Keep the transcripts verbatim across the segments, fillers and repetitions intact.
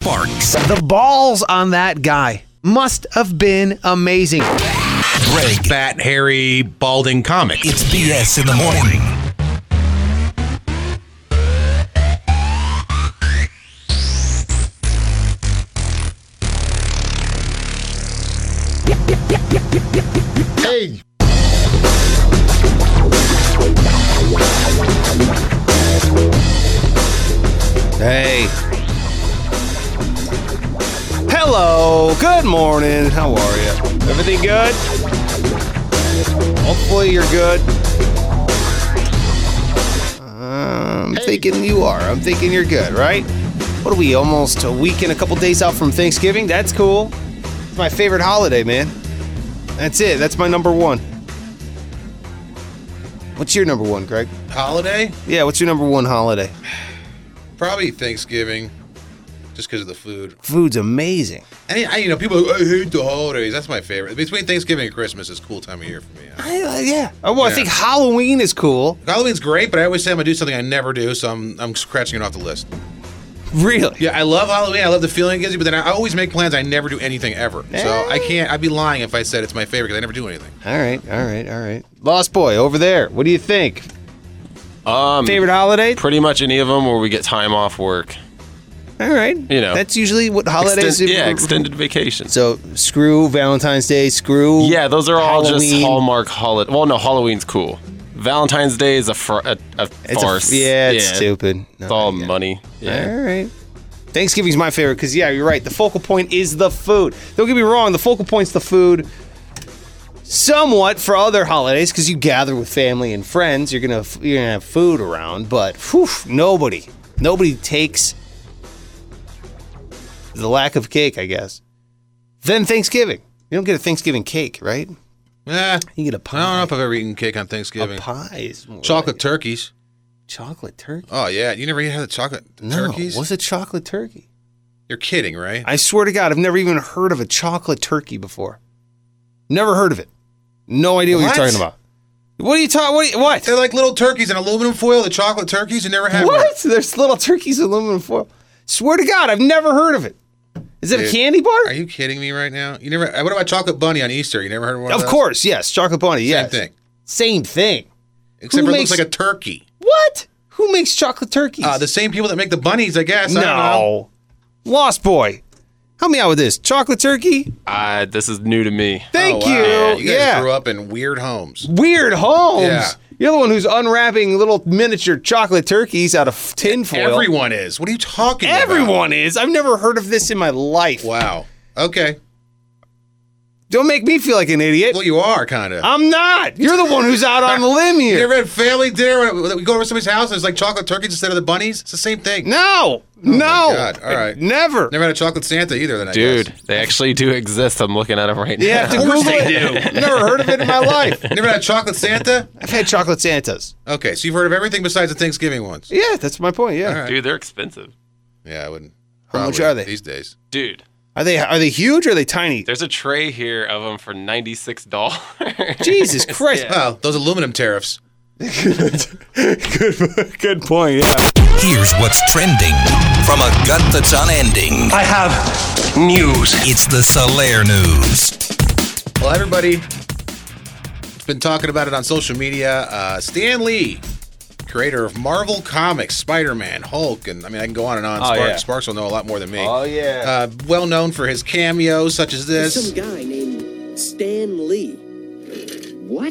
Sparks. The balls on that guy must have been amazing. Greg. Fat, hairy, balding comic. It's B S in the morning. Hey. Hey. Hello. Good morning. How are you? Everything good? Hopefully you're good. I'm hey. thinking you are. I'm thinking you're good, right? What are we, almost a week and a couple days out from Thanksgiving? That's cool. It's my favorite holiday, man. That's it. That's my number one. What's your number one, Greg? Holiday? Yeah, what's your number one holiday? Probably Thanksgiving, just because of the food. Food's amazing. And I, you know, people are like, I hate the holidays. That's my favorite. Between Thanksgiving and Christmas is a cool time of year for me. I, uh, yeah. Oh, well, yeah. I think Halloween is cool. Halloween's great, but I always say I'm going to do something I never do, so I'm I'm scratching it off the list. Really? Yeah, I love Halloween. I love the feeling it gives you, but then I always make plans. I never do anything ever. Eh. So I can't, I'd be lying if I said it's my favorite because I never do anything. All right, all right, all right. Lost Boy, over there. What do you think? Um, Favorite holiday? Pretty much any of them where we get time off work. All right. You know. That's usually what holidays Extend, yeah, extended vacation. So, screw Valentine's Day, screw Yeah, those are all Halloween. just Hallmark holiday. Well, no, Halloween's cool. Valentine's Day is a, fr- a, a It's farce. A, yeah, it's stupid. No, It's all yeah. money. Yeah. All right. Thanksgiving's my favorite because, yeah, you're right. The focal point is the food. Don't get me wrong. The focal point's the food. Somewhat for other holidays because you gather with family and friends. You're gonna you're gonna have food around, but whew, nobody, nobody takes the lack of cake, I guess. Then Thanksgiving. You don't get a Thanksgiving cake, right? Yeah. You get a pie. I don't know if I've ever eaten cake on Thanksgiving. A pie is more Chocolate like turkeys. Chocolate turkey? Oh, yeah. You never had the chocolate No. turkeys? What's a chocolate turkey? You're kidding, right? I swear to God, I've never even heard of a chocolate turkey before. Never heard of it. No idea what, What? you're talking about. What are you talking? What? What? They're like little turkeys in aluminum foil, the chocolate turkeys. You never had one. What? There's little turkeys in aluminum foil. Swear to God, I've never heard of it. Is it Dude, a candy bar? Are you kidding me right now? You never. What about chocolate bunny on Easter? You never heard of one of Of those? course, yes. Chocolate bunny, Same yes. thing. Same thing. Except Who for it makes- looks like a turkey. What? Who makes chocolate turkeys? Uh, the same people that make the bunnies, I guess. I don't know. No. Lost Boy. Help me out with this. Chocolate turkey? Uh, this is new to me. Thank Oh, wow. you. Yeah, you guys yeah. grew up in weird homes. Weird homes. Yeah. You're the one who's unwrapping little miniature chocolate turkeys out of tinfoil. Everyone is. What are you talking about? Everyone is. I've never heard of this in my life. Wow. Okay. Don't make me feel like an idiot. Well, you are kind of. I'm not. You're the one who's out on the limb You here. ever had family dinner when we go over to somebody's house and there's like chocolate turkeys instead of the bunnies? It's the same thing. No. no. my God. All right. Never. Never had a chocolate Santa either, then I Dude, guess. they actually do exist. I'm looking at them right You now. have to Google it. Never heard of it in my life. Never had a chocolate Santa? I've had chocolate Santas. Okay, so you've heard of everything besides the Thanksgiving ones. Yeah, that's my point. Yeah. All right. Dude, they're expensive. Yeah, I wouldn't. How much probably are they? These days. Dude, Are they are they huge or are they tiny? there's a tray here of them for ninety-six dollars. Jesus Christ. Yeah. Well, those aluminum tariffs. good, good point. Yeah. Here's what's trending from a gut that's unending. I have news. It's the Solaire News. Well, everybody has been talking about it on social media. Uh, Stan Lee, creator of Marvel Comics, Spider-Man, Hulk, and I mean, I can go on and on. Oh, Sparks, yeah. Sparks will know a lot more than me. Oh, yeah. Uh, well known for his cameos such as There's this. some guy named Stan Lee. What?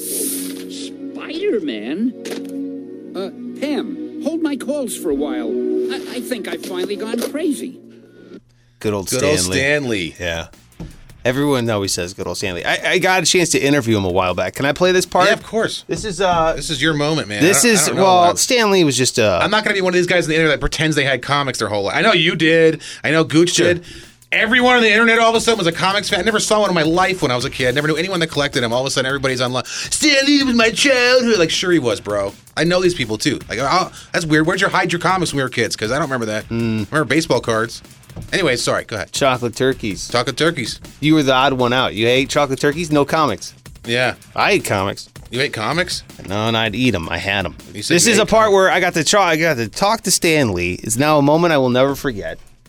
Spider-Man? Uh, Pam, hold my calls for a while. I, I think I've finally gone crazy. Good old Good Stan old Lee. Stan Lee. Yeah. Everyone always says good old Stan Lee. I, I got a chance to interview him a while back. Can I play this part? Yeah, of course. This is uh This is your moment, man. this I don't- I is don't know well, about- Stan Lee was just uh I'm not going to be one of these guys on the internet that pretends they had comics their whole life. I know you did. I know Gooch Sure. did. Everyone on the internet all of a sudden was a comics fan. I never saw one in my life when I was a kid. I never knew anyone that collected them. All of a sudden, everybody's online. Stan Lee was my childhood. Like, sure he was, bro. I know these people, too. Like, oh, that's weird. Where'd you hide your comics when we were kids? Because I don't remember that. Mm. Remember baseball cards. Anyway, sorry. Go ahead. chocolate turkeys. Chocolate turkeys. You were the odd one out. You ate chocolate turkeys, no comics. Yeah. I ate comics. You ate comics? No, and I'd eat them. I had them. You said This you is ate a part comics. where I got to try. I got to talk to Stan Lee. It's now a moment I will never forget.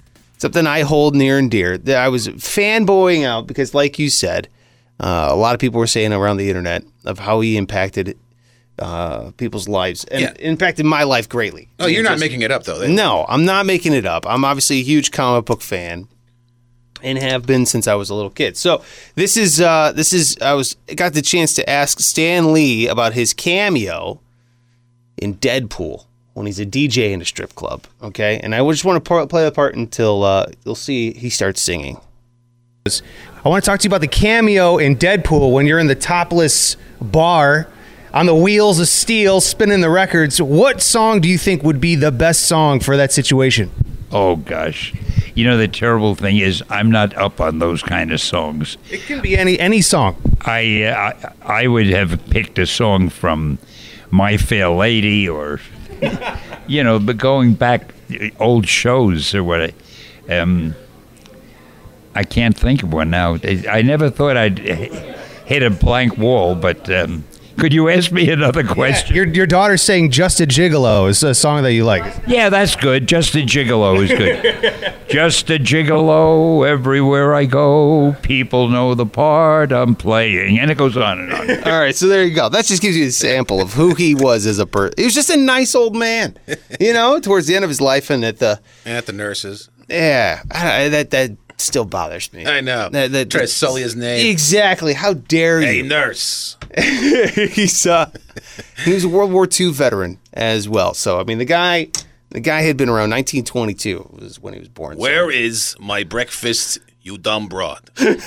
something I hold near and dear. That I was fanboying out because, like you said, uh, a lot of people were saying around the internet of how he impacted uh, people's lives and Yeah. impacted my life greatly. Oh, you're not Just- making it up, though. No, I'm not making it up. I'm obviously a huge comic book fan and have been since I was a little kid. So this is uh, this is I was got the chance to ask Stan Lee about his cameo in Deadpool when he's a D J in a strip club. Okay, and I just want to play the part until uh, you'll see he starts singing. I want to talk to you about the cameo in Deadpool when you're in the topless bar on the wheels of steel spinning the records. What song do you think would be the best song for that situation? Oh, gosh. You know, the terrible thing is I'm not up on those kind of songs. It can be any any song. I, uh, I I would have picked a song from My Fair Lady or, you know, but going back uh, old shows or what. Um, I can't think of one now. I I never thought I'd hit a blank wall, but um, could you ask me another question? Your your daughter's saying "Just a Gigolo" is a song that you like. Yeah, that's good. Just a Gigolo is good. Just a Gigolo, everywhere I go, people know the part I'm playing. And it goes on and on. All right, so there you go. That just gives you a sample of who he was as a person. He was just a nice old man, you know, towards the end of his life, and at the And at the nurses. yeah, I, that that still bothers me. I know. That, that, Try to sully his name. Exactly. How dare Hey, you? nurse. He's uh, he was a World War Two veteran as well. So I mean, the guy, the guy had been around. nineteen twenty-two was when he was born. So- Where is my breakfast, you dumb broad?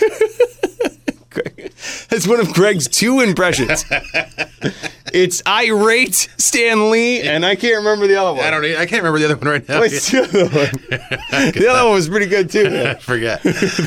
That's one of Greg's two impressions. It's irate Stan Lee, and I can't remember the other one. I don't. e- I can't remember the other one right now. What's the other one? The other one was pretty good too. I Man. forget.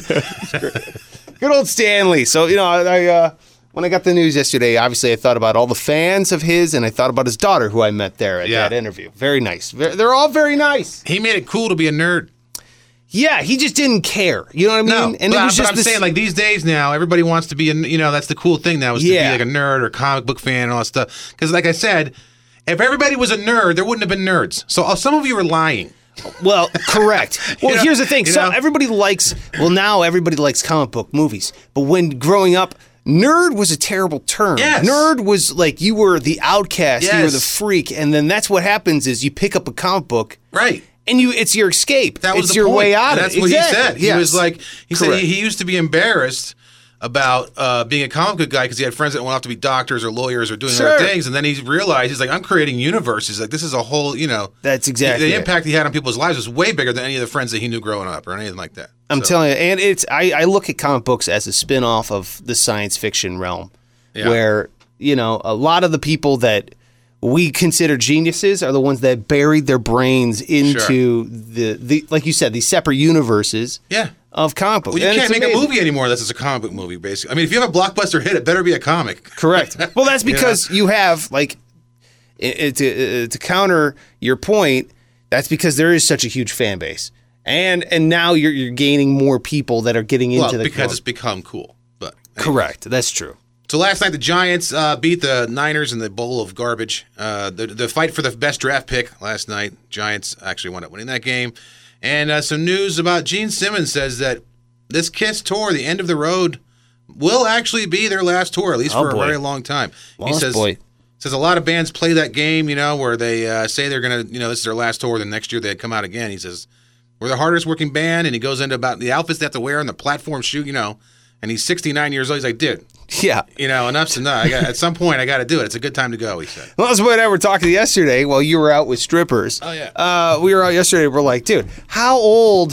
Good old Stan Lee. So you know, I, I uh, when I got the news yesterday, obviously I thought about all the fans of his, and I thought about his daughter, who I met there at Yeah. that interview. Very nice. Ve- They're all very nice. He made it cool to be a nerd. Yeah, he just didn't care. You know what I mean? No, and but, it was but just I'm this, saying like these days now, everybody wants to be, a, you know, that's the cool thing now is Yeah. to be like a nerd or a comic book fan and all that stuff. Because like I said, if everybody was a nerd, there wouldn't have been nerds. So uh, some of you are lying. Well, correct. Well, You know- here's the thing. you So know? everybody likes, well, now everybody likes comic book movies. But when growing up, nerd was a terrible term. Yes. Nerd was like you were the outcast, you were Yes. the freak. And then that's what happens is you pick up a comic book. Right. And you, it's your escape. That was it's the your point. way out And of that's it. what Exactly. he said. He Yes. was like, he said Correct. he, he used to be embarrassed about uh, being a comic book guy because he had friends that went off to be doctors or lawyers or doing Sure. other things. And then he realized, he's like, I'm creating universes. Like, this is a whole, you know. That's exactly The it. impact he had on people's lives was way bigger than any of the friends that he knew growing up or anything like that. I'm So, telling you, and it's I, I look at comic books as a spin-off of the science fiction realm, Yeah. where you know a lot of the people that we consider geniuses are the ones that buried their brains into the, the like you said, these separate universes Yeah. of comic books. Well, you And can't it's make a amazing. movie anymore unless it's a comic book movie, basically. I mean, if you have a blockbuster hit, it better be a comic. Correct. Well, that's You know? because you have like it, it, to, uh, to counter your point. That's because there is such a huge fan base, and and now you're you're gaining more people that are getting into Well, the because comic- it's become cool. But anyway. correct. That's true. So last night the Giants uh, beat the Niners in the bowl of garbage. Uh, the the fight for the best draft pick last night. Giants actually wound up winning that game. And uh, some news about Gene Simmons says that this Kiss tour, the end of the road, will actually be their last tour, at least Oh, for boy. a very long time. Lost he says, boy. says a lot of bands play that game, you know, where they uh, say they're gonna, you know, this is their last tour. Then next year they come out again. He says we're the hardest working band, and he goes into about the outfits they have to wear and the platform shoot, you know. And he's sixty-nine years old. He's like, dude. Yeah. You know, enough's enough. I got, at some point, I got to do it. It's a good time to go, he said. Well, that's what I were talking yesterday while you were out with strippers. Oh, yeah. Uh, we were out yesterday. We're like, dude, how old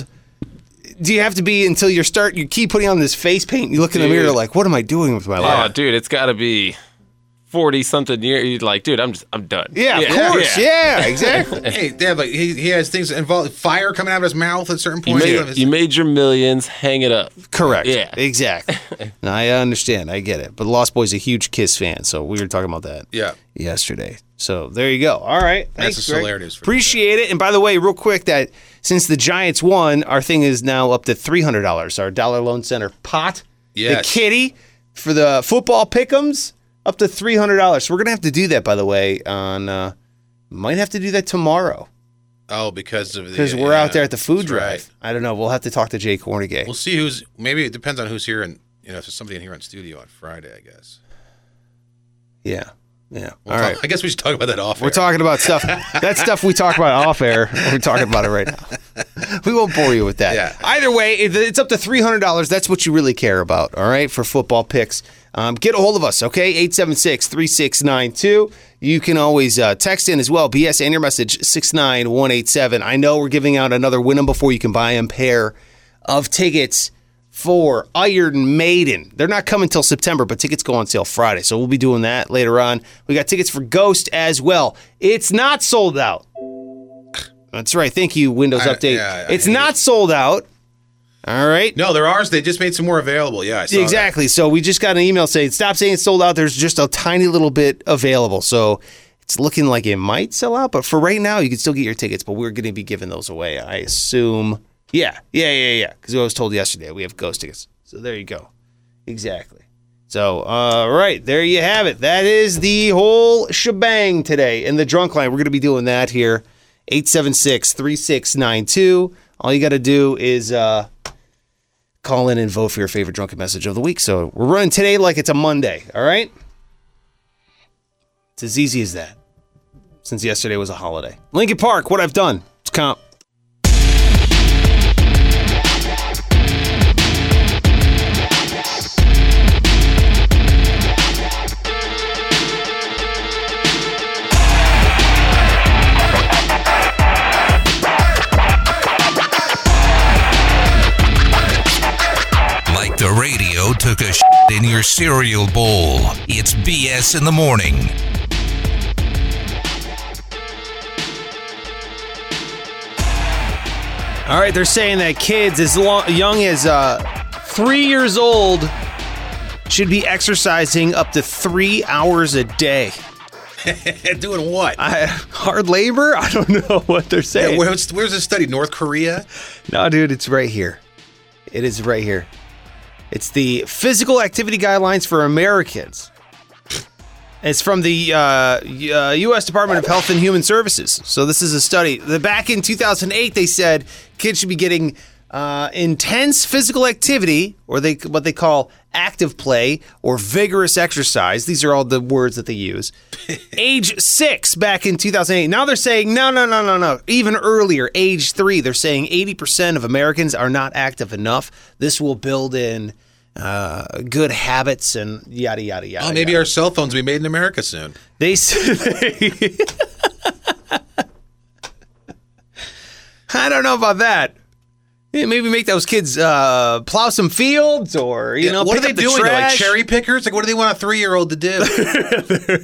do you have to be until you start? You keep putting on this face paint. You look in the Dude. mirror like, what am I doing with my Oh, life? dude, it's got to be forty something years. You're like, dude, I'm just, I'm done. Yeah, of course. Yeah, exactly. Hey, they have like he, he has things that involve fire coming out of his mouth at certain You points. made, you made your millions. Hang it up. Correct. Yeah. Exactly. No, I understand. I get it. But Lost Boy's a huge Kiss fan, so we were talking about that Yeah. yesterday. So there you go. All right. That's Thanks, a Greg. Solaire news for Appreciate it. And by the way, real quick, that since the Giants won, our thing is now up to three hundred dollars. Our Dollar Loan Center pot. Yes. The kitty for the football pick'ems up to three hundred dollars. So we're going to have to do that, by the way, on, uh, might have to do that tomorrow. Oh, because of the because we're yeah, out there at the food that's drive. right. I don't know. We'll have to talk to Jay Cornegay. We'll see who's. Maybe it depends on who's here, and you know, if there's somebody in here on studio on Friday, I guess. Yeah, yeah. We'll All talk, right. I guess we should talk about that off. We're talking about stuff. That stuff we talk about off air. We're talking about it right now. We won't bore you with that. Yeah. Either way, it- it's up to three hundred dollars. That's what you really care about, all right, for football picks. Um, get a hold of us, okay? eight seven six, three six nine two. You can always uh, text in as well. B S and your message, six nine one eight seven. I know we're giving out another win 'em before you can buy 'em pair of tickets for Iron Maiden. They're not coming till September, but tickets go on sale Friday, so we'll be doing that later on. We got tickets for Ghost as well. It's not sold out. That's right. Thank you, Windows I- Update. yeah, I it's hate not it. sold out. All right. No, there are. They just made some more available. Yeah, I saw Exactly. So we just got an email saying, stop saying it's sold out. There's just a tiny little bit available. So it's looking like it might sell out. But for right now, you can still get your tickets. But we're going to be giving those away, I assume. Yeah. Yeah, yeah, yeah. Because I was told yesterday we have Ghost tickets. So there you go. Exactly. So, all right. There you have it. That is the whole shebang today. And the drunk line, we're going to be doing that here. eight seven six, three six nine two. All you got to do is... uh call in and vote for your favorite drunken message of the week. So we're running today like it's a Monday, all right? It's as easy as that, since yesterday was a holiday. Lincoln Park, what I've done. It's comp. Like the radio took a shit in your cereal bowl. It's B S in the morning. All right, they're saying that kids as long, young as uh, three years old should be exercising up to three hours a day. that. Doing what? I, hard labor? I don't know what they're saying. Yeah, where's, where's this study? North Korea? No, dude, it's right here. It is right here. It's the Physical Activity Guidelines for Americans. It's from the uh, U S Department of Health and Human Services. So this is a study. The, back in two thousand eight, they said kids should be getting uh, intense physical activity, or they what they call active play or vigorous exercise. These are all the words that they use. Age six back in two thousand eight. Now they're saying, no, no, no, no, no. Even earlier, age three, they're saying eighty percent of Americans are not active enough. This will build in uh, good habits and yada, yada, yada. Oh, maybe yada. our cell phones will be made in America soon. They said, I don't know about that. Yeah, maybe make those kids uh, plow some fields, or you Yeah, know, what pick are they up the doing? They're like trash. cherry pickers? Like, what do they want a three-year-old to do?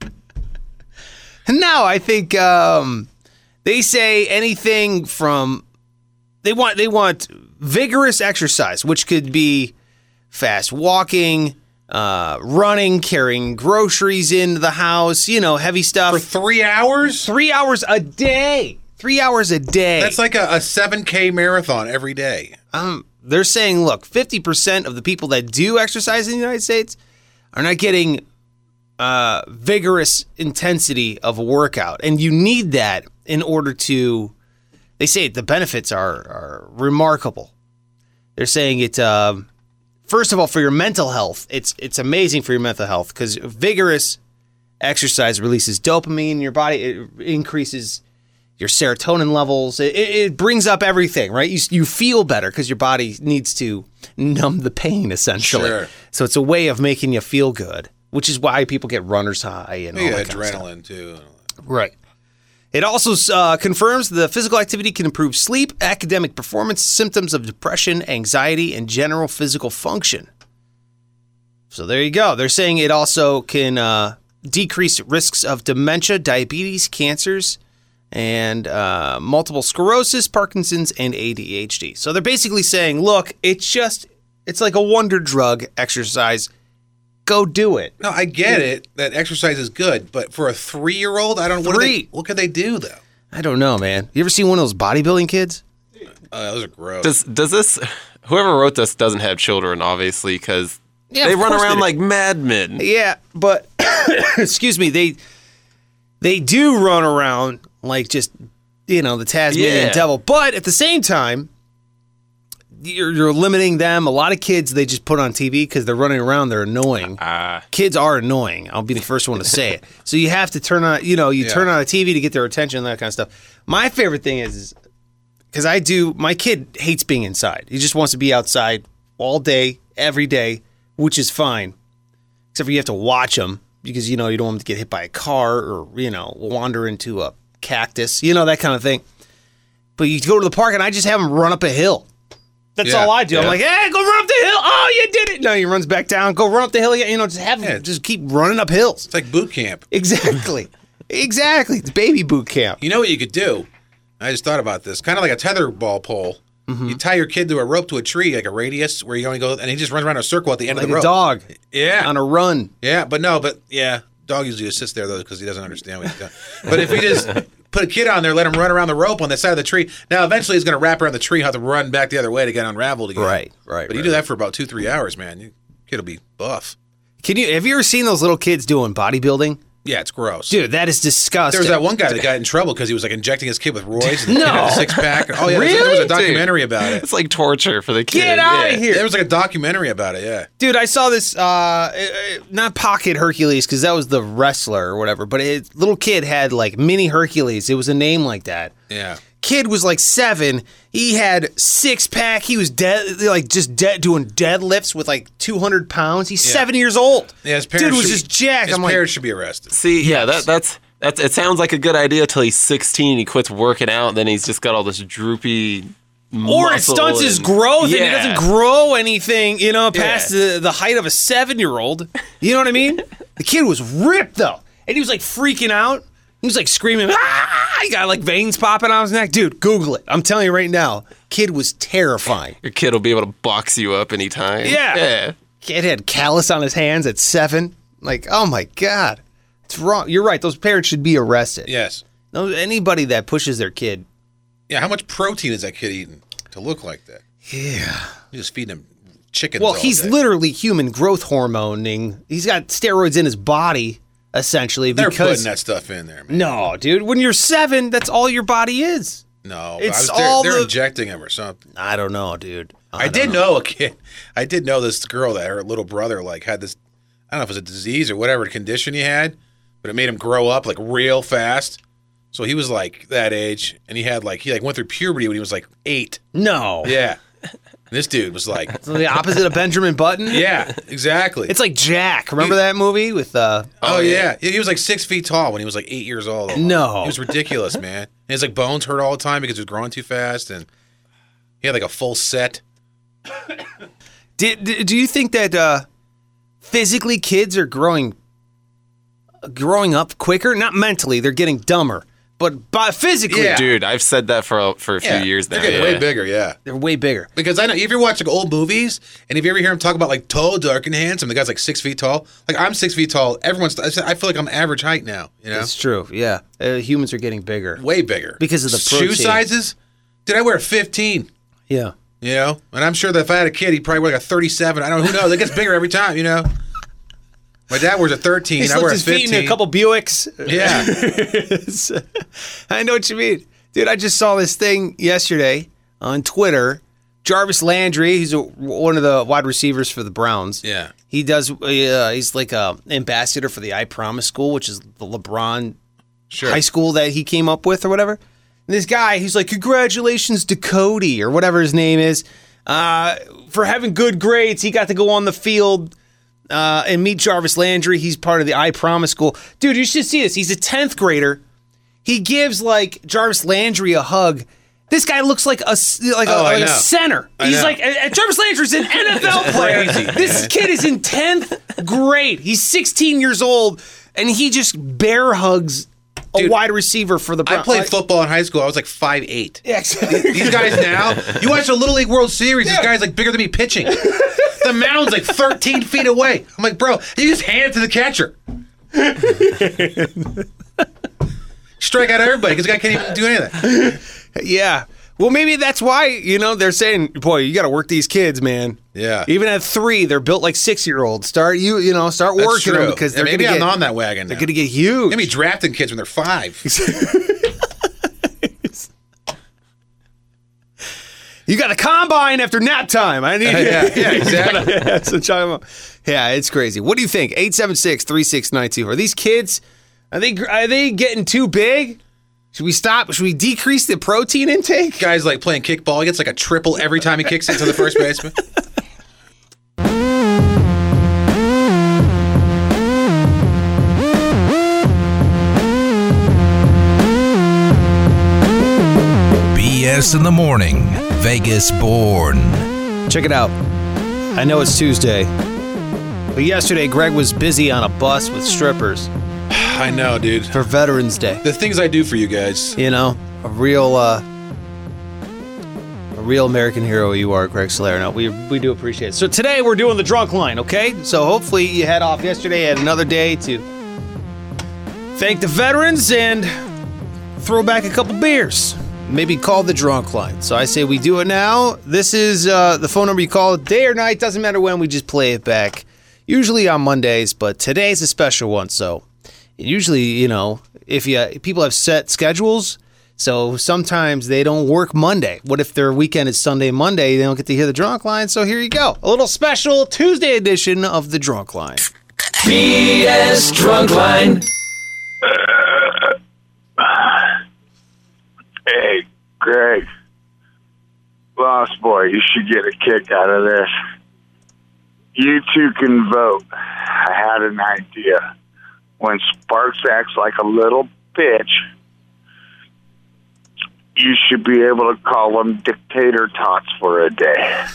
No, I think um, they say anything from they want they want vigorous exercise, which could be fast walking, uh, running, carrying groceries into the house, you know, heavy stuff. For three hours? Three hours a day. Three hours a day. That's like a, a seven K marathon every day. Um, they're saying, look, fifty percent of the people that do exercise in the United States are not getting uh, vigorous intensity of a workout. And you need that in order to, they say the benefits are, are remarkable. They're saying it, um, first of all, for your mental health, it's it's amazing for your mental health because vigorous exercise releases dopamine in your body. It increases your serotonin levels. It, it brings up everything, right? You you feel better because your body needs to numb the pain, essentially. Sure. So it's a way of making you feel good, which is why people get runner's high and all Yeah, that kind of stuff. adrenaline, too. Right. It also uh, confirms the physical activity can improve sleep, academic performance, symptoms of depression, anxiety, and general physical function. So there you go. They're saying it also can uh, decrease risks of dementia, diabetes, cancers, and uh, multiple sclerosis, Parkinson's, and A D H D. So they're basically saying, look, it's just, it's like a wonder drug exercise. Go do it. No, I get it that exercise is good, but for a three-year-old, I don't. What, do Three. they, what could they do though? I don't know, man. You ever seen one of those bodybuilding kids? Uh, those are gross. Does does this? Whoever wrote this doesn't have children, obviously, because Yeah, they of run course they around do. like madmen. Yeah, but excuse me, they they do run around like just you know, the Tasmanian Yeah. devil. But at the same time, you're, you're limiting them. A lot of kids, they just put on T V because they're running around. They're annoying. Uh, Kids are annoying. I'll be the first one to say it. So you have to turn on, you know, you Yeah. turn on a T V to get their attention and that kind of stuff. My favorite thing is, because I do, my kid hates being inside. He just wants to be outside all day, every day, which is fine. Except for you have to watch him because, you know, you don't want him to get hit by a car or, you know, wander into a cactus, you know, that kind of thing. But you go to the park and I just have him run up a hill. That's Yeah, all I do. I'm yeah. like, hey, go run up the hill. Oh, you did it. No, he runs back down. Go run up the hill. You know, just have him Yeah. just keep running up hills. It's like boot camp. Exactly. Exactly. It's baby boot camp. You know what you could do? I just thought about this. Kind of like a tether ball pole. Mm-hmm. You tie your kid to a rope to a tree, like a radius, where you only go, and he just runs around in a circle at the end Like of the a rope. dog Yeah. on a run. Yeah, but no, but yeah, dog usually just sits there though because he doesn't understand what he's doing. But if you just put a kid on there, let him run around the rope on the side of the tree. Now eventually he's going to wrap around the tree, have to run back the other way to get unraveled again. Right, right, But you right, do that right. for about two, three hours, man. Your kid will be buff. Can you, have you ever seen those little kids doing bodybuilding? Yeah, it's gross. Dude, that is disgusting. There was that one guy that got in trouble because he was like injecting his kid with roids. And No. the kid had a six pack. Oh yeah, there was- there was a documentary about it. it's like torture for the kid. Get out Yeah. of here. There was like a documentary about it. Yeah. Dude, I saw this, uh, uh, not Pocket Hercules, because that was the wrestler or whatever, but a little kid had like Mini Hercules. It was a name like that. Yeah. Kid was like seven. He had six pack. He was dead, like just dead, doing deadlifts with like two hundred pounds. He's Yeah. seven years old. Yeah, his parents Dude was should- just jacked. His I'm like, parents should be arrested. See, yeah, Yes. that, that's that's. It sounds like a good idea till he's sixteen. He quits working out, then he's just got all this droopy. or it muscle stunts his and- growth and he Yeah. doesn't grow anything, you know, past Yeah. the, the height of a seven year old. You know what I mean? The kid was ripped though. And he was like freaking out. He was like screaming, ah! He got like veins popping out his neck. Dude, Google it. I'm telling you right now, kid was terrifying. Your kid will be able to box you up anytime. Yeah. Yeah. Kid had callus on his hands at seven. Like, oh my God. It's wrong. You're right. Those parents should be arrested. Yes. No, anybody that pushes their kid. Yeah. How much protein is that kid eating to look like that? Yeah. You just feeding him chickens. Well, all he's day. literally human growth hormoning. He's got steroids in his body, essentially. They're because putting that stuff in there, man. No, dude. When you're seven, that's all your body is. No, It's I was, they're, all they're the- injecting him or something. I don't know, dude. I, don't did know. a kid. I did know this girl that her little brother like had this. I don't know if it was a disease or whatever condition he had, but it made him grow up like real fast. So he was like that age, and he had like he like went through puberty when he was like eight. No. Yeah, and this dude was like, So the opposite of Benjamin Button. yeah, exactly. It's like Jack. Remember that movie with uh oh yeah. He was like six feet tall when he was like eight years old. No. He was ridiculous, man. And his like bones hurt all the time because he was growing too fast, and he had like a full set. Did, did- do you think that uh, physically kids are growing growing up quicker? Not mentally, they're getting dumber, but by physically, Yeah. Dude, I've said that for a, for a few Yeah, years now. they're getting yeah. way bigger. Yeah. they're way bigger. Because I know if you're watching old movies and if you ever hear him talk about like tall, dark, and handsome, the guy's like six feet tall. Like I'm six feet tall. Everyone's. I feel like I'm average height now. You know, It's true. Yeah, uh, humans are getting bigger. way bigger Because of the shoe protein. sizes. Did I wear a fifteen? Yeah. You know, and I'm sure that if I had a kid, he'd probably wear like a thirty-seven. I don't know. Who knows? It gets bigger every time. You know. My dad wears a thirteen. He I wear slipped a his feet fifteen. into a couple Buicks. Yeah. I know what you mean. Dude, I just saw this thing yesterday on Twitter. Jarvis Landry, he's a, one of the wide receivers for the Browns. Yeah. He does, uh, he's like a ambassador for the I Promise School, which is the LeBron Sure. high school that he came up with or whatever. And this guy, he's like, congratulations to Cody or whatever his name is, uh, for having good grades. He got to go on the field uh, and meet Jarvis Landry. He's part of the I Promise School. Dude, you should see this. He's a tenth grader. He gives like Jarvis Landry a hug. This guy looks like a s- like, Oh, a, I like a know. center. I He's know. like uh, Jarvis Landry's an N F L player. crazy, This man. kid is in tenth grade. He's sixteen years old, and he just bear hugs a Dude, wide receiver for the I Browns. played football in high school. I was like five eight. Yeah, exactly. These guys now, you watch the Little League World Series, this guy's like bigger than me pitching. The mound's like thirteen feet away. I'm like, bro, you just hand it to the catcher. Strike out everybody because the guy can't even do anything. Yeah. Well, maybe that's why, you know, they're saying, boy, you got to work these kids, man. Yeah. Even at three, they're built like six-year-olds. Start, you you know, start That's working true. them because Yeah, they're going maybe to I'm get, on that wagon. they're Now. going to get huge. Maybe drafting kids when they're five. You got a combine after nap time. I need Uh, yeah, yeah, exactly. yeah, so China- yeah, it's crazy. What do you think? eight seven six, three six nine two. Are these kids, are they, are they getting too big? Should we stop? Should we decrease the protein intake? Guy's like playing kickball. He gets like a triple every time he kicks it to the first baseman. B S in the morning, Vegas born. Check it out. I know it's Tuesday, but yesterday Greg was busy on a bus with strippers I know, dude. for Veterans Day. The things I do for you guys. You know, a real, uh, a real American hero you are, Greg Salerno. We we do appreciate it. So today we're doing the drunk line, okay? So hopefully you head off yesterday, had another day to thank the veterans and throw back a couple beers. Maybe call the drunk line. So I say we do it now. This is uh, the phone number you call day or night. Doesn't matter when. We just play it back. Usually on Mondays, but today's a special one. So usually, you know, if you people have set schedules, so sometimes they don't work Monday. What if their weekend is Sunday, Monday? They don't get to hear the drunk line. So here you go. A little special Tuesday edition of the drunk line. B S Drunk Line. Hey, Greg. Lost boy, you should get a kick out of this. You two can vote. I had an idea. When Sparks acts like a little bitch, you should be able to call him dictator tots for a day.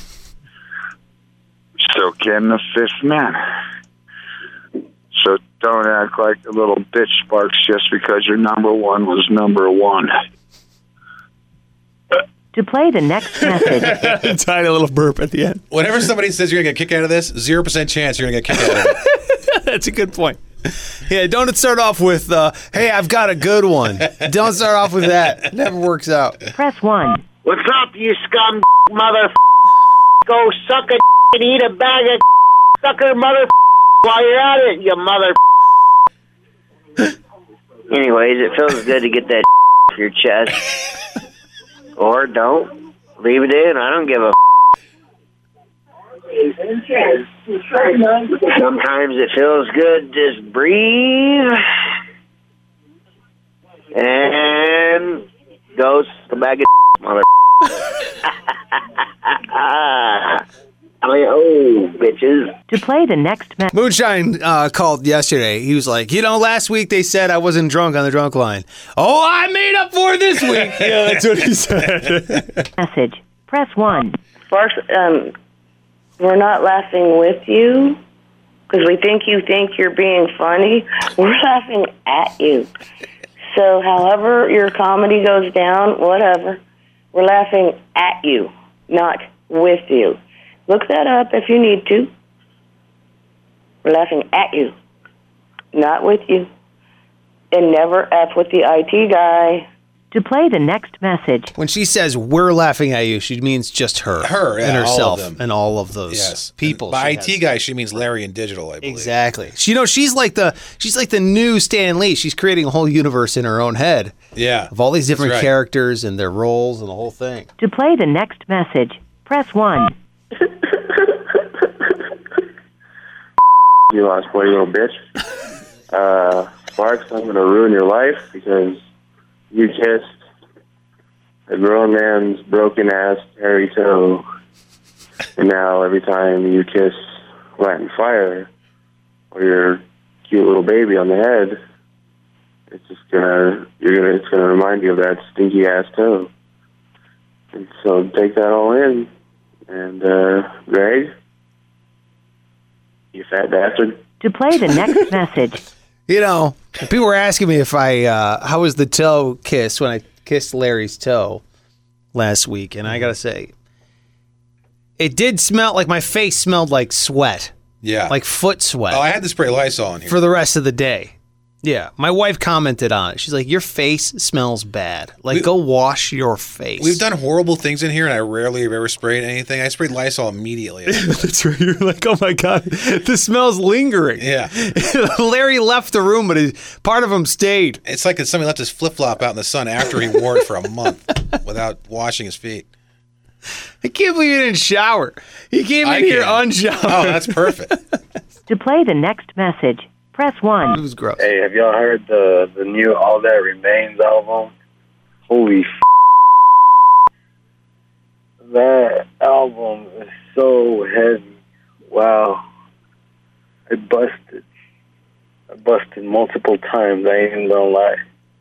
So can the fifth man. So don't act like a little bitch, Sparks, just because your number one was number one. To play the next message. Tiny little burp at the end. Whenever somebody says you're going to get a kick out of this, zero percent chance you're going to get kicked out of it. That's a good point. Yeah, don't start off with, uh, hey, I've got a good one. Don't start off with that. It never works out. Press one. What's up, you scum mother? Go suck a and eat a bag of sucker mother while you're at it, you mother. Anyways, it feels good to get that off your chest. Or don't. Leave it in. I don't give a Sometimes it feels good. Just breathe. And go the bag of mother. Oh, bitches. To play the next message. Moonshine uh, called yesterday. He was like, you know, last week they said I wasn't drunk on the drunk line. Oh, I made up for it this week. Yeah, that's what he said. Message. Press one. Sparks, um, we're not laughing with you because we think you think you're being funny. We're laughing at you. So however your comedy goes down, whatever, we're laughing at you, not with you. Look that up if you need to. We're laughing at you, not with you. And never F with the I T guy. To play the next message. When she says we're laughing at you, she means just her. Her, yeah, and herself. all of them. And all of those Yes. people. By she I T has. guy, she means Larry and Digital, I believe. Exactly. She, you know, she's like the she's like the new Stan Lee. She's creating a whole universe in her own head. Yeah. Of all these different right. characters and their roles and the whole thing. To play the next message, press one. You lost boy, you little bitch. Uh, Sparks, I'm going to ruin your life because you kissed a grown man's broken ass hairy toe. And now every time you kiss Latin Fire or your cute little baby on the head, it's just gonna you're gonna it's gonna remind you of that stinky ass toe. And so take that all in. And uh, Greg, you fat bastard. To play the next message. You know, people were asking me if I, uh, how was the toe kiss when I kissed Larry's toe last week. And I got to say, it did smell like my face smelled like sweat. Yeah. Like foot sweat. Oh, I had to spray Lysol in here. For the rest of the day. Yeah. My wife commented on it. She's like, your face smells bad. Like, we, go wash your face. We've done horrible things in here, and I rarely have ever sprayed anything. I sprayed Lysol immediately. That's right. You're like, oh, my God. The smell's lingering. Yeah. Larry left the room, but his, part of him stayed. It's like somebody left his flip-flop out in the sun after he wore it for a month without washing his feet. I can't believe you didn't shower. He came in I here can. unshowered. Oh, that's perfect. To play the next message, press one. It was gross. Hey, have y'all heard the the new All That Remains album? Holy f***. That album is so heavy. Wow. I busted. I busted multiple times. I ain't even gonna lie.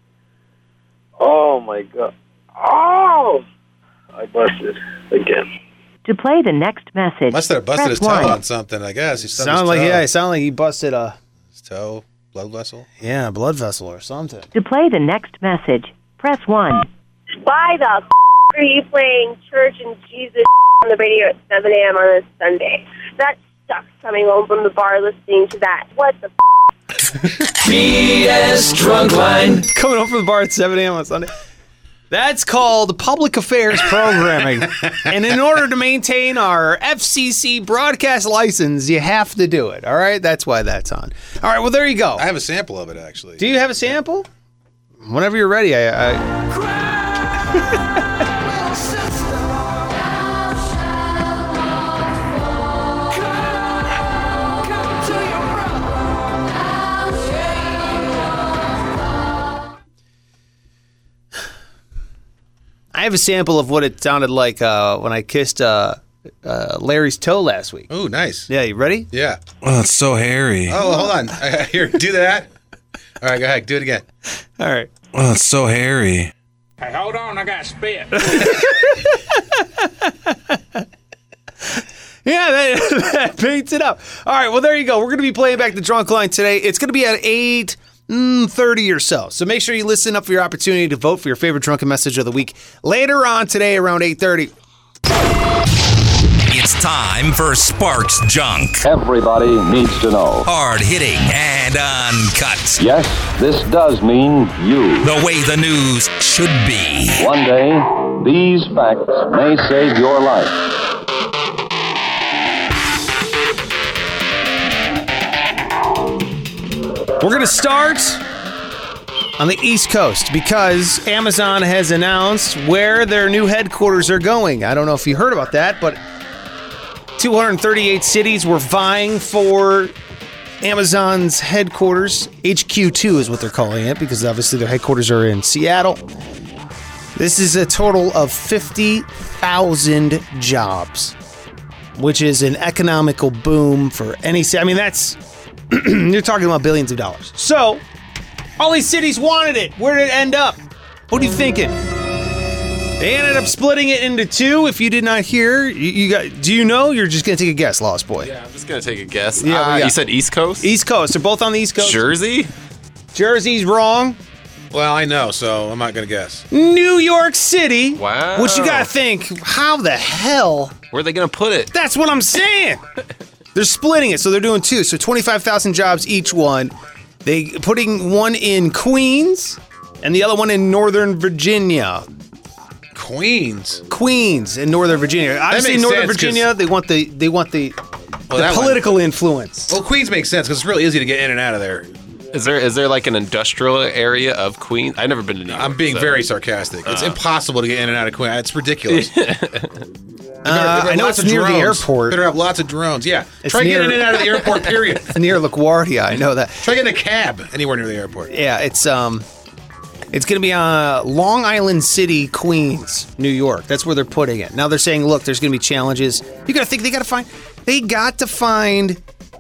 Oh my god. Oh! I busted again. To play the next message, Must have busted press his toe one. on something, I guess. He stubbed Sound his like toe. yeah, it sounded like he busted a His toe, blood vessel. yeah blood vessel or something. To play the next message, press one. Why the f- are you playing Church and Jesus on the radio at seven a.m. on a Sunday? That sucks coming home from the bar listening to that. What the f- B S Drunkline. Coming home from the bar at seven a.m. on Sunday. That's called public affairs programming. And in order to maintain our F C C broadcast license, you have to do it. All right? That's why that's on. All right, well, there you go. I have a sample of it, actually. Do you have a sample? Whenever you're ready, I... I... I have a sample of what it sounded like uh, when I kissed uh, uh, Larry's toe last week. Ooh, nice. Yeah, you ready? Yeah. Oh, it's so hairy. Oh, hold on. Here, do that. All right, go ahead. Do it again. All right. Oh, it's so hairy. Hey, hold on, I got spit. Yeah, that, that paints it up. All right, well, there you go. We're going to be playing back the Drunk Line today. It's going to be at eight thirty or so. So make sure you listen up for your opportunity to vote for your favorite drunken message of the week later on today around eight thirty. It's time for Sparks Junk. Everybody needs to know. Hard hitting and uncut. Yes, this does mean you. The way the news should be. One day, these facts may save your life. We're going to start on the East Coast because Amazon has announced where their new headquarters are going. I don't know if you heard about that, but two hundred thirty-eight cities were vying for Amazon's headquarters. H Q two is what they're calling it because obviously their headquarters are in Seattle. This is a total of fifty thousand jobs, which is an economical boom for any city. I mean, that's... You're talking about billions of dollars. So, all these cities wanted it. Where did it end up? What are you thinking? They ended up splitting it into two. If you did not hear, you, you got. Do you know? You're just gonna take a guess, Lost Boy. Yeah, I'm just gonna take a guess. Yeah, uh, we got- you said East Coast? East Coast. They're both on the East Coast. Jersey? Jersey's wrong. Well, I know, so I'm not going to guess. New York City. Wow. Which you gotta think, how the hell? Where are they gonna put it? That's what I'm saying. They're splitting it, so they're doing two. So twenty-five thousand jobs each one. They putting one in Queens and the other one in Northern Virginia. Queens. Queens in Northern Virginia. Obviously, makes Northern sense, 'cause- Virginia, they want the they want the, Well, the that one- political influence. Well, Queens makes sense because it's really easy to get in and out of there. Is there is there like an industrial area of Queens? I've never been to New York. I'm being so- very sarcastic. It's Uh. impossible to get in and out of Queens. It's ridiculous. Uh, I know it's near the airport. Better have lots of drones. Yeah. It's Try near- getting in and out of the airport, period. It's near LaGuardia. I know that. Try getting a cab anywhere near the airport. Yeah, it's um, it's gonna be on Long Island City, Queens, New York. That's where they're putting it. Now they're saying, look, there's gonna be challenges. You gotta think they gotta find, they got to find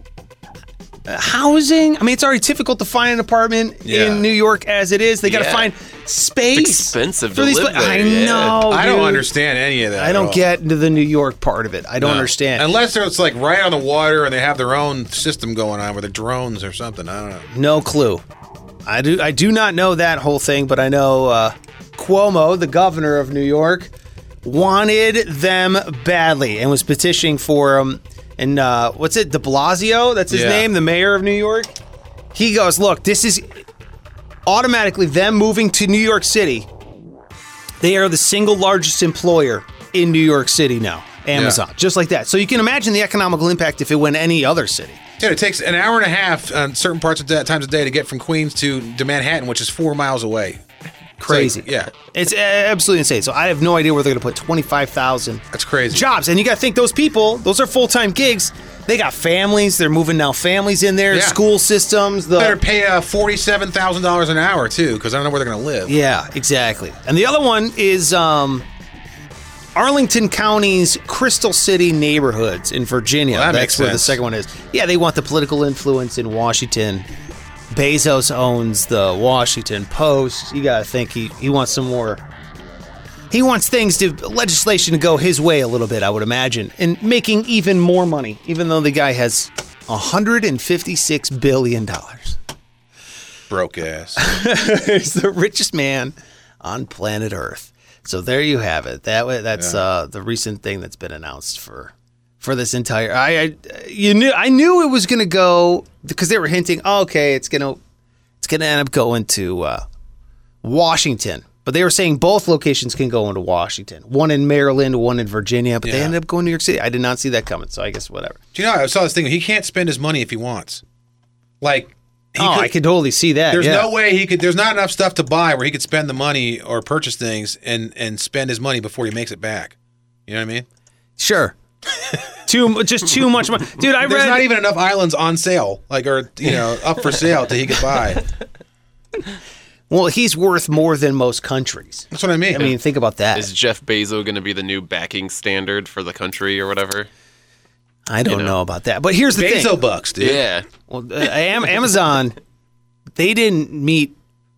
uh, housing. I mean, it's already difficult to find an apartment Yeah. in New York as it is. They gotta Yeah. find space. It's expensive to for these live pla- there, I yeah. know. I don't dude. understand any of that. I at don't all. get into the New York part of it. I don't No. understand. Unless it's like right on the water and they have their own system going on with the drones or something. I don't know. No clue. I do. I do not know that whole thing, but I know uh, Cuomo, the governor of New York, wanted them badly and was petitioning for them. And uh, what's it? De Blasio? That's his Yeah. name, the mayor of New York. He goes, look, this is automatically them moving to New York City. They are the single largest employer in New York City now. Amazon, Yeah. just like that. So you can imagine the economical impact if it went any other city. Dude, it takes an hour and a half on certain parts of that times a day to get from Queens to, to Manhattan, which is four miles away. Crazy. Like, yeah. It's absolutely insane. So I have no idea where they're going to put twenty-five thousand That's crazy. jobs. And you got to think those people, those are full-time gigs. They got families. They're moving now families in there, Yeah. school systems. The, Better pay uh, forty-seven thousand dollars an hour, too, because I don't know where they're going to live. Yeah, exactly. And the other one is um, Arlington County's Crystal City neighborhoods in Virginia. Well, that That's makes where the sense. second one is. Yeah, they want the political influence in Washington. Bezos owns the Washington Post. You got to think he, he wants some more. He wants things to legislation to go his way a little bit, I would imagine, and making even more money, even though the guy has one hundred fifty-six billion dollars. Broke ass. He's the richest man on planet Earth. So there you have it. That way, that's Yeah. uh, the recent thing that's been announced for for this entire. I, I you knew I knew it was going to go because they were hinting. Oh, okay, it's gonna it's gonna end up going to uh, Washington. But they were saying both locations can go into Washington. One in Maryland, one in Virginia. But they Yeah. ended up going to New York City. I did not see that coming. So I guess whatever. Do you know, I saw this thing. He can't spend his money if he wants. Like, he Oh, I could totally see that. There's yeah. no way he could. There's not enough stuff to buy where he could spend the money or purchase things and and spend his money before he makes it back. You know what I mean? Sure. too just too much money, dude. I There's read not even enough islands on sale, like or you know up for sale that he could buy. Well, he's worth more than most countries. That's what I mean. I mean, think about that. Is Jeff Bezos going to be the new backing standard for the country or whatever? I don't you know. know. about that. But here's the thing. Bezos bucks, dude. Yeah. Well, uh, Am- Amazon, they didn't meet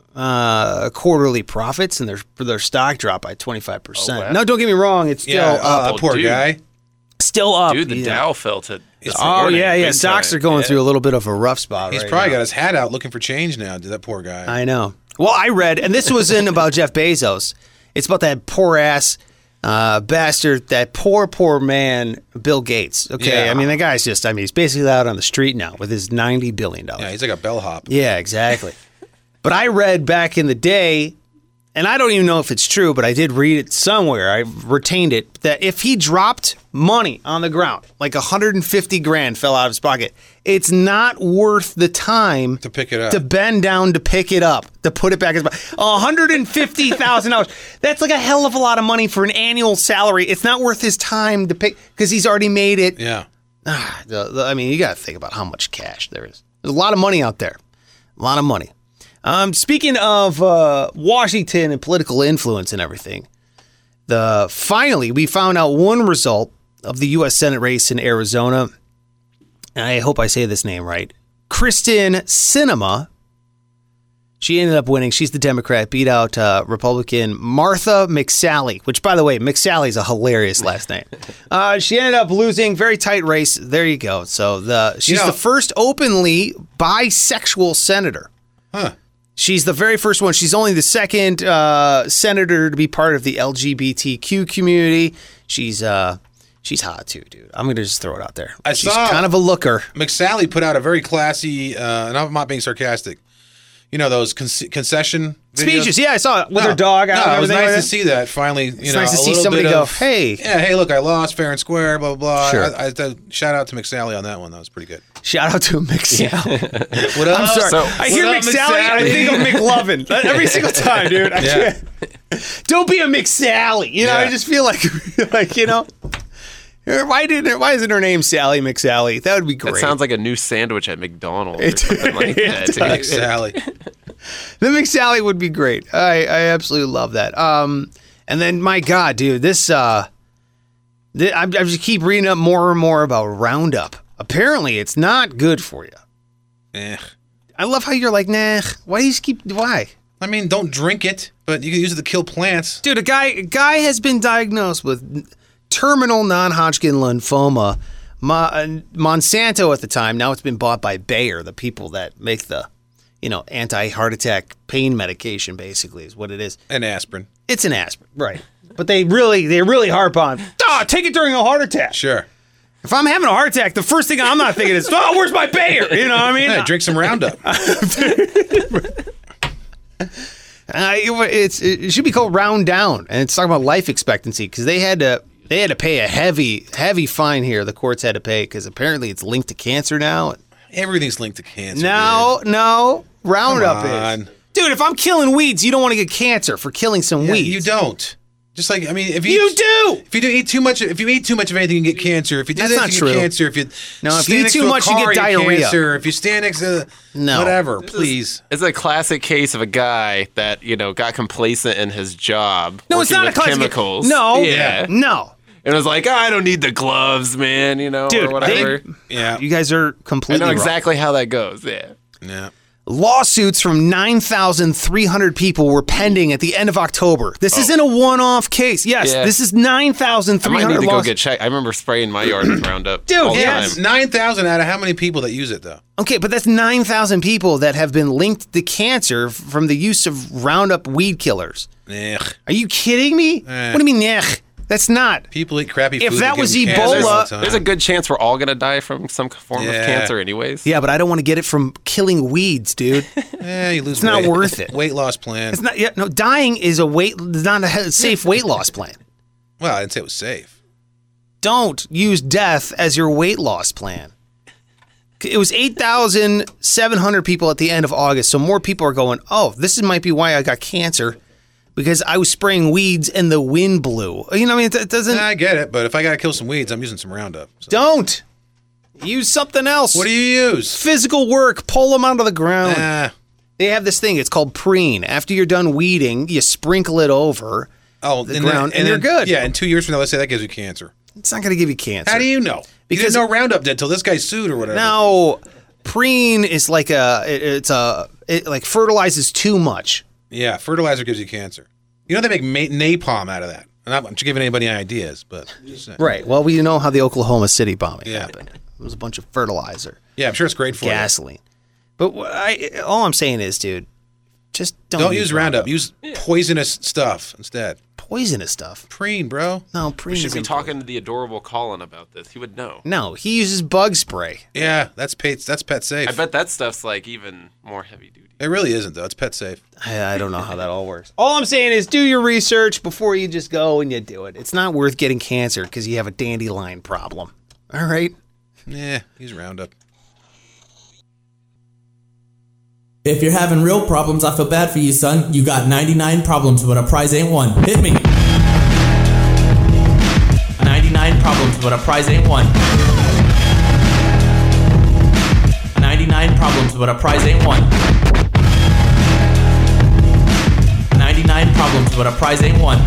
uh, quarterly profits, and their their stock dropped by twenty-five percent. Oh, wow. No, don't get me wrong. It's still Yeah, up. uh, poor dude. guy. Still up. Dude, the yeah. Dow felt it. this Oh, morning, yeah, yeah. big Stocks time. are going Yeah. through a little bit of a rough spot He's right probably now. got his hat out looking for change now. Dude, that poor guy. I know. Well, I read, and this wasn't about Jeff Bezos. It's about that poor ass uh, bastard, that poor, poor man, Bill Gates. Okay, Yeah. I mean, the guy's just, I mean, he's basically out on the street now with his ninety billion dollars. Yeah, he's like a bellhop. Yeah, exactly. But I read back in the day, and I don't even know if it's true, but I did read it somewhere. I retained it, that if he dropped money on the ground, like one hundred fifty grand fell out of his pocket, it's not worth the time To pick it up. to bend down to pick it up, to put it back in his pocket. one hundred fifty thousand dollars. That's like a hell of a lot of money for an annual salary. It's not worth his time to pick, because he's already made it. Yeah. Ah, the, the, I mean, you got to think about how much cash there is. There's a lot of money out there. A lot of money. Um, speaking of uh, Washington and political influence and everything, the finally we found out one result of the U S Senate race in Arizona. And I hope I say this name right. Kristen Sinema. She ended up winning. She's the Democrat, beat out uh, Republican Martha McSally, which, by the way, McSally's a hilarious last name. Uh, she ended up losing. Very tight race. There you go. So the she's You know- the first openly bisexual senator. Huh. She's the very first one. She's only the second uh, senator to be part of the L G B T Q community. She's uh, she's hot too, dude. I'm gonna just throw it out there. I she's saw kind of a looker. McSally put out a very classy, uh, and I'm not being sarcastic. You know those con- concession videos? Speeches. Yeah, I saw it with No, her dog out No, and it was everything nice like to that. see that finally. You It's know, nice to a see little somebody bit go, of, "Hey." yeah, hey, look, I lost fair and square, blah blah blah. Sure. I, I, I, shout out to McSally on that one. That was pretty good. Shout out to McSally. What up? I'm sorry. So- I hear what up, McSally, I McSally? think of McLovin every single time, dude. I Yeah. can't. Don't be a McSally. You know, I Yeah. just feel like, like you know, why didn't? Why isn't her name Sally McSally? That would be great. That sounds like a new sandwich at McDonald's or It- something like it that. does. dude. McSally. The McSally would be great. I, I absolutely love that. Um, and then my God, dude, this uh, th- I, I just keep reading up more and more about Roundup. Apparently, it's not good for you. Eh. I love how you're like, nah. Why do you just keep? Why? I mean, don't drink it, but you can use it to kill plants. Dude, a guy a guy has been diagnosed with terminal non-Hodgkin lymphoma. Mo- uh, Monsanto at the time. Now it's been bought by Bayer, the people that make the, you know, anti-heart attack pain medication. Basically, is what it is. And aspirin. It's an aspirin, right? But they really they really harp on. Oh, take it during a heart attack. Sure. If I'm having a heart attack, the first thing I'm not thinking is, oh, where's my Bayer? You know what I mean? Hey, drink some Roundup. Uh, it, it's it should be called Round Down, and it's talking about life expectancy because they had to they had to pay a heavy heavy fine here. The courts had to pay because apparently it's linked to cancer now. Everything's linked to cancer. No, no, Roundup Come on. is. Dude, if I'm killing weeds, you don't want to get cancer for killing some Yeah, weeds. you don't. Just like I mean, if you, You eat, do. If you do eat too much, if you eat too much of anything, you get cancer. If you do That's this, not you true. get cancer. If you No, if stand you eat next too to a much, you car, get diarrhea. Cancer. If you stand next to No. whatever, please. It's a classic case of a guy that you know got complacent in his job. No, it's working not a with classic- chemicals. No. yeah, No. And it was like, oh, I don't need the gloves, man. You know, Dude, or whatever. they- Yeah, You guys are I completely know wrong. exactly how that goes. Yeah. yeah. Lawsuits from nine thousand three hundred people were pending at the end of October. This Oh. isn't a one-off case. Yes, Yeah. this is nine thousand I three might need hundred to go lawsuits. get checked. I remember spraying my yard with Roundup. Dude, all the yeah, It's time. nine thousand out of how many people that use it though? Okay, but that's nine thousand people that have been linked to cancer f- from the use of Roundup weed killers. Ugh. Are you kidding me? Eh. What do you mean, ugh? That's not. People eat crappy If food. that give was them cancer Ebola- all the time. There's a good chance we're all gonna die from some form Yeah. of cancer, anyways. Yeah, but I don't want to get it from killing weeds, dude. Yeah, you lose It's not weight. worth it. Weight loss plan. It's not. Yeah, no, dying is a weight. Is not a he- safe weight loss plan. Well, I didn't say it was safe. Don't use death as your weight loss plan. It was eight thousand seven hundred people at the end of August, so more people are going, oh, this is, might be why I got cancer, because I was spraying weeds and the wind blew. You know what I mean? It, it doesn't... I get it, but if I gotta kill some weeds, I'm using some Roundup. So. Don't. Use something else. What do you use? Physical work. Pull them out of the ground. Nah. They have this thing. It's called preen. After you're done weeding, you sprinkle it over Oh, the and ground, then, and, you're then- good. Yeah, and two years from now, let's say that gives you cancer. It's not going to give you cancer. How do you know? Because- you didn't know Roundup did till this guy sued or whatever. No, preen is like a. It, it's a. It like fertilizes too much. Yeah, fertilizer gives you cancer. You know they make ma- napalm out of that. I'm not I'm just giving anybody ideas, but just saying. Right. Well, we know how the Oklahoma City bombing Yeah. happened. It was a bunch of fertilizer, Yeah, I'm sure it's great for gasoline. But what I, all I'm saying is, dude, just you. don't, Don't use Roundup. Use poisonous stuff instead. poisonous stuff. Preen, bro. No, We preen should is be important. talking to the adorable Colin about this. He would know. No, he uses bug spray. Yeah, that's pet. That's pet safe. I bet that stuff's like even more heavy duty. It really isn't though. It's pet safe. I, I don't know how that all works. All I'm saying is do your research before you just go and you do it. It's not worth getting cancer because you have a dandelion problem. All right? Yeah, use Roundup. If you're having real problems, I feel bad for you, son. You got ninety-nine problems, but a prize ain't one. Hit me. ninety-nine problems, but a prize ain't one. ninety-nine problems, but a prize ain't one. ninety-nine problems, but a prize ain't one.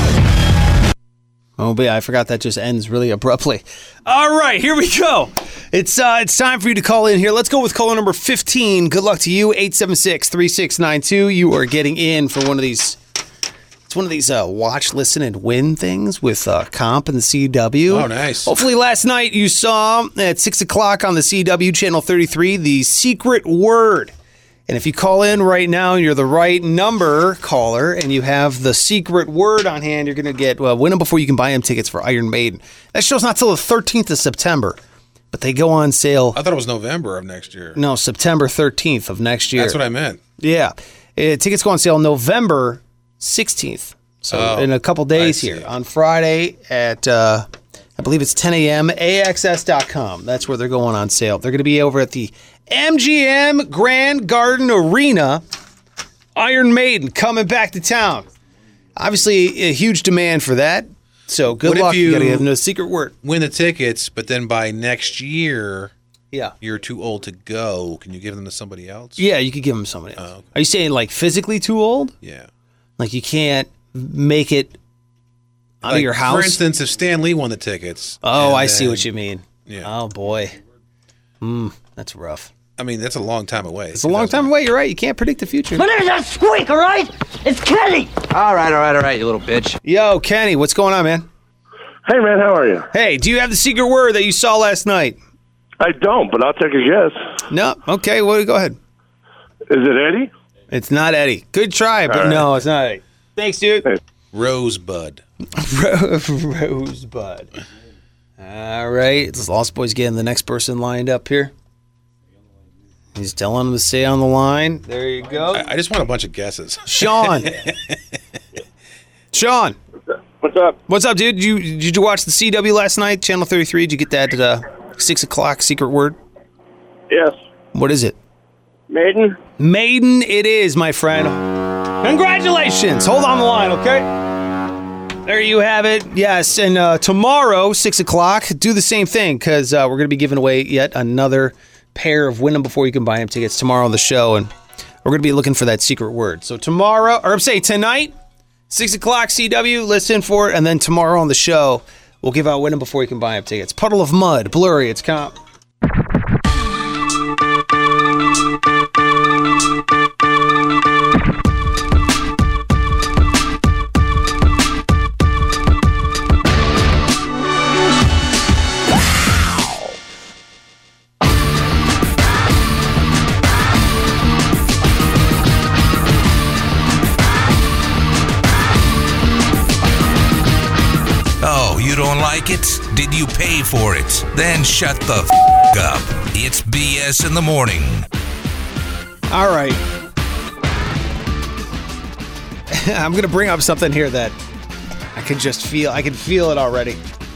Oh, but yeah, I forgot that just ends really abruptly. All right, here we go. It's uh, it's time for you to call in here. Let's go with caller number fifteen. Good luck to you. eight seven six, three six nine two. You are getting in for one of these. It's one of these uh, watch, listen, and win things with uh, Comp and the C W. Oh, nice. Hopefully last night you saw at six o'clock on the C W channel thirty-three the secret word. And if you call in right now and you're the right number caller and you have the secret word on hand, you're going to get well, win them before you can buy them tickets for Iron Maiden. That show's not till the thirteenth of September, but they go on sale. I thought it was November of next year. No, September thirteenth of next year. That's what I meant. Yeah. Uh, tickets go on sale November sixteenth. So Oh, in a couple days I see. here. On Friday at, uh, I believe it's ten a.m., A X S dot com. That's where they're going on sale. They're going to be over at the M G M Grand Garden Arena. Iron Maiden coming back to town. Obviously, a huge demand for that. So good What if luck. You, you- got to give them a secret word. Win the tickets, but then by next year, Yeah. you're too old to go. Can you give them to somebody else? Yeah, you could give them somebody else. Oh, okay. Are you saying like physically too old? Yeah. Like you can't make it out of Like, your house? For instance, if Stan Lee won the tickets. Oh, and I see then- what you mean. Yeah. Oh boy. Hmm, that's rough. I mean, that's a long time away. It's a long time away. You're right. You can't predict the future. My name's not Squeak, all right? It's Kenny. All right, all right, all right, you little bitch. Yo, Kenny, what's going on, man? Hey, man, how are you? Hey, do you have the secret word that you saw last night? I don't, but I'll take a guess. No. Okay. Well, go ahead. Is it Eddie? It's not Eddie. Good try, but All right. no, it's not Eddie. Thanks, dude. Rosebud. Rosebud. All right. It's Lost Boys getting the next person lined up here. He's telling him to stay on the line. There you go. I, I just want a bunch of guesses. Sean. Sean. What's up? What's up, dude? Did you did you watch the C W last night, Channel thirty-three? Did you get that at uh, six o'clock secret word? Yes. What is it? Maiden? Maiden it is, my friend. Congratulations. Hold on the line, okay? There you have it. Yes, and uh, tomorrow, six o'clock, do the same thing because uh, we're going to be giving away yet another pair of Win 'em Before You Can Buy 'em tickets tomorrow on the show, and we're going to be looking for that secret word. So tomorrow, or I'm saying tonight, six o'clock C W, listen for it, and then tomorrow on the show, we'll give out Win 'em Before You Can Buy 'em tickets. Puddle of Mud, Blurry, it's comp. You don't like it? Did you pay for it? Then shut the f*** up. It's B S in the morning. All right. I'm going to bring up something here that I can just feel. I can feel it already.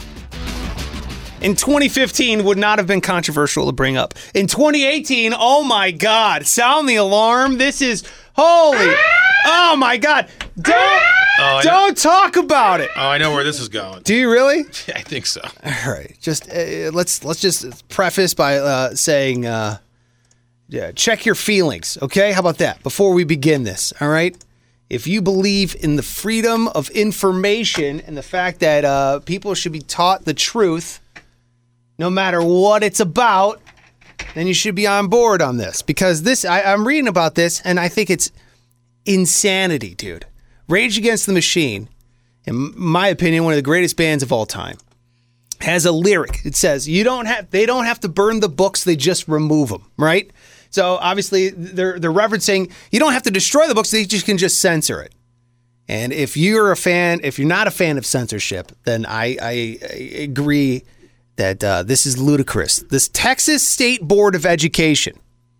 In twenty fifteen would not have been controversial to bring up. In twenty eighteen, oh my God. Sound the alarm. This is holy. Oh my God. Don't. Oh, Don't talk about it. Oh, I know where this is going. Do you really? I think so. All right. Just uh, let's let's just preface by uh, saying, uh, yeah, check your feelings. Okay, how about that? Before we begin this, all right. If you believe in the freedom of information and the fact that uh, people should be taught the truth, no matter what it's about, then you should be on board on this because this. I, I'm reading about this and I think it's insanity, dude. Rage Against the Machine, in my opinion, one of the greatest bands of all time, has a lyric. It says, "You don't have. They don't have to burn the books. They just remove them." Right. So obviously, they're they're referencing you don't have to destroy the books. They just can just censor it. And if you're a fan, if you're not a fan of censorship, then I, I, I agree that uh, this is ludicrous. This Texas State Board of Education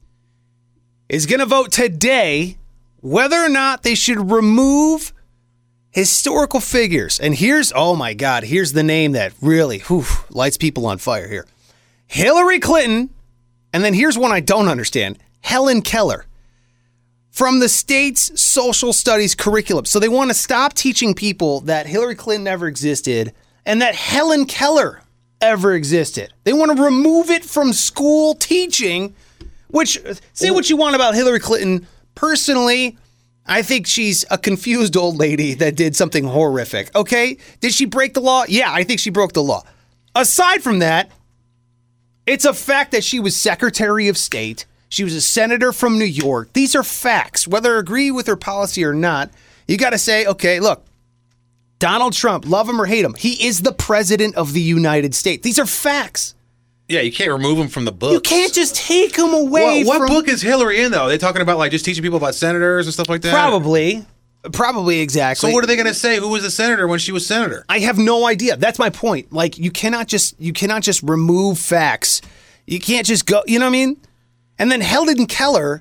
is going to vote today whether or not they should remove historical figures. And here's, oh my God, here's the name that really whew, lights people on fire here. Hillary Clinton, and then here's one I don't understand, Helen Keller, from the state's social studies curriculum. So they want to stop teaching people that Hillary Clinton ever existed and that Helen Keller ever existed. They want to remove it from school teaching, which, say what you want about Hillary Clinton. Personally, I think she's a confused old lady that did something horrific. Okay? Did she break the law? Yeah, I think she broke the law. Aside from that, it's a fact that she was Secretary of State. She was a senator from New York. These are facts. Whether I agree with her policy or not, you got to say, okay, look, Donald Trump, love him or hate him, he is the president of the United States. These are facts. Yeah, you can't remove him from the book. You can't just take him away. What, what from... book is Hillary in, though? Are they talking about like just teaching people about senators and stuff like that? Probably. Probably, exactly. So what are they going to say? Who was a senator when she was senator? I have no idea. That's my point. Like, you cannot just you cannot just remove facts. You can't just go, you know what I mean? And then Helen Keller,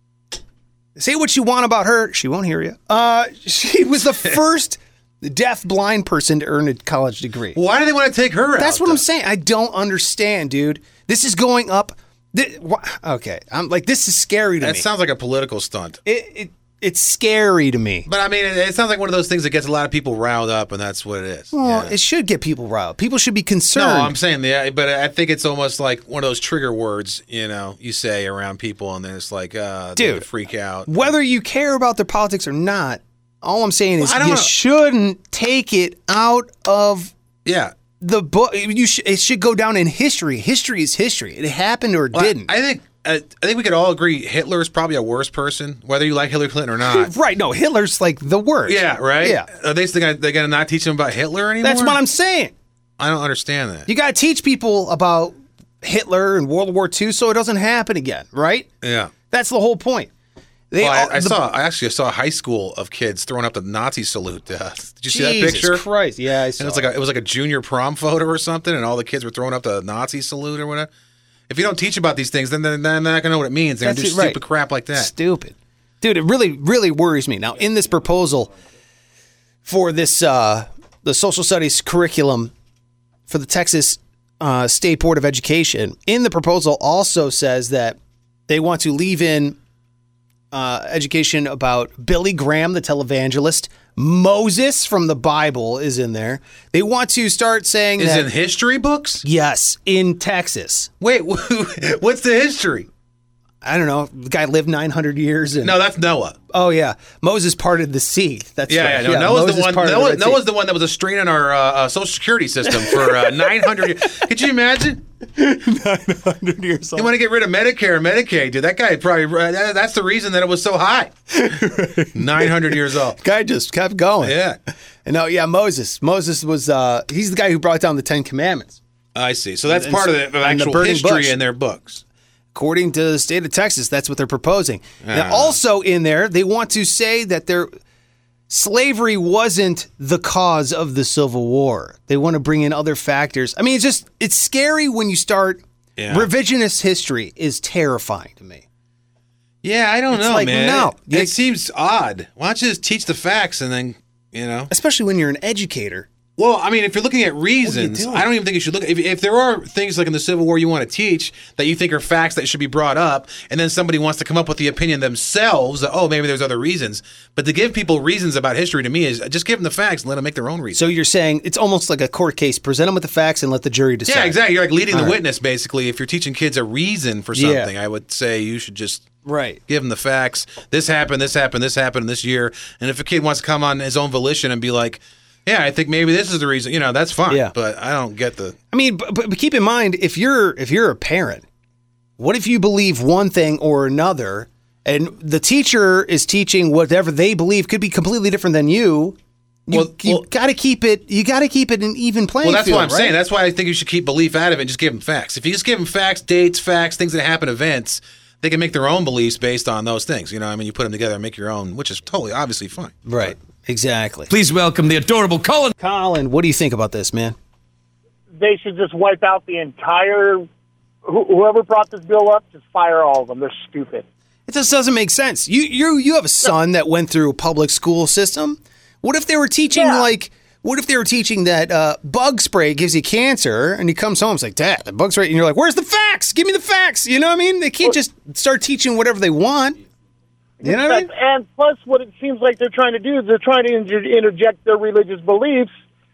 say what you want about her, she won't hear you. Uh, she was the first deaf blind person to earn a college degree. Why do they want to take her out? That's what though? I'm saying. I don't understand, dude. This is going up. This, okay, I'm like, this is scary to that me. That sounds like a political stunt. It, it It's scary to me. But I mean, it, it sounds like one of those things that gets a lot of people riled up, and that's what it is. Well, yeah. It should get people riled. People should be concerned. No, I'm saying that, but I think it's almost like one of those trigger words, you know, you say around people, and then it's like, uh, dude, they freak out. Whether you care about their politics or not, all I'm saying is well, you know. shouldn't take it out of yeah the book. You sh- it should go down in history. History is history. It happened or well, didn't. I think. I think we could all agree Hitler is probably a worse person, whether you like Hillary Clinton or not. Right? No, Hitler's like the worst. Yeah, right. Yeah. Are they they're gonna not teach them about Hitler anymore? That's what I'm saying. I don't understand that. You got to teach people about Hitler and World War Two so it doesn't happen again, right? Yeah. That's the whole point. They well, all, I, I the, saw. I actually saw a high school of kids throwing up the Nazi salute. Uh, did you see Jesus that picture? Christ! Yeah, I saw. And it was like a, it was like a junior prom photo or something, and all the kids were throwing up the Nazi salute or whatever. If you don't teach about these things, then they're, they're not going to know what it means. They're going to do it, right. stupid crap like that. Stupid. Dude, it really, really worries me. Now, in this proposal for this, uh, the social studies curriculum for the Texas uh, State Board of Education, in the proposal also says that They want to leave in uh, education about Billy Graham, the televangelist. Moses from the Bible is in there. They want to start saying Is that, it in history books? Yes, in Texas. Wait, what's the history? I don't know. The guy lived nine hundred years. And, No, that's Noah. Oh, yeah. Moses parted the sea. That's Yeah, right. yeah, no, Noah's Moses the one. parted the Noah, Red Sea. Noah's the one that was a strain on our uh, uh, social security system for uh, nine hundred years. Could you imagine? nine hundred years old. You want to get rid of Medicare and Medicaid, dude? That guy probably. Uh, that- that's the reason that it was so high. nine hundred years old. Guy just kept going. Yeah. And no, yeah, Moses. Moses was. Uh, he's the guy who brought down the Ten Commandments. I see. So that's And- part of the, and the the actual burning history bush. in their books. According to the state of Texas, that's what they're proposing. And Ah. also in there, they want to say that their slavery wasn't the cause of the Civil War. They want to bring in other factors. I mean, it's just it's scary when you start. Yeah. Revisionist history is terrifying to me. Yeah, I don't It's know, like, man. no. It, it seems odd. Why don't you just teach the facts and then, you know? Especially when you're an educator. Well, I mean, if you're looking at reasons, doing? I don't even think you should look. If, if there are things like in the Civil War you want to teach that you think are facts that should be brought up, and then somebody wants to come up with the opinion themselves, that, oh, maybe there's other reasons. But to give people reasons about history to me is just give them the facts and let them make their own reasons. So you're saying it's almost like a court case. Present them with the facts and let the jury decide. Yeah, exactly. You're like leading All the right. witness, basically. If you're teaching kids a reason for Yeah. something, I would say you should just Right. give them the facts. This happened, this happened, this happened this year. And if a kid wants to come on his own volition and be like, yeah, I think maybe this is the reason, you know, that's fine. Yeah. But I don't get the... I mean, but, but keep in mind, if you're if you're a parent, what if you believe one thing or another, and the teacher is teaching whatever they believe could be completely different than you? You, Well- you well- got to keep it. You got to keep it an even playing Well, that's field. what I'm right? saying. That's why I think you should keep belief out of it and just give them facts. If you just give them facts, dates, facts, things that happen, events, they can make their own beliefs based on those things. You know, I mean, you put them together and make your own, which is totally, obviously fine. Right. Exactly. Please welcome the adorable Colin. Colin, what do you think about this, man? They should just wipe out the entire. Wh- whoever brought this bill up, just fire all of them. They're stupid. It just doesn't make sense. You you you have a son that went through a public school system. What if they were teaching like? What if they were teaching that uh, bug spray gives you cancer, and he comes home, and is like, Dad, the bug spray, and you're like, where's the facts? Give me the facts. You know what I mean? They can't just start teaching whatever they want. You know what I mean? And plus, what it seems like they're trying to do is they're trying to inter- interject their religious beliefs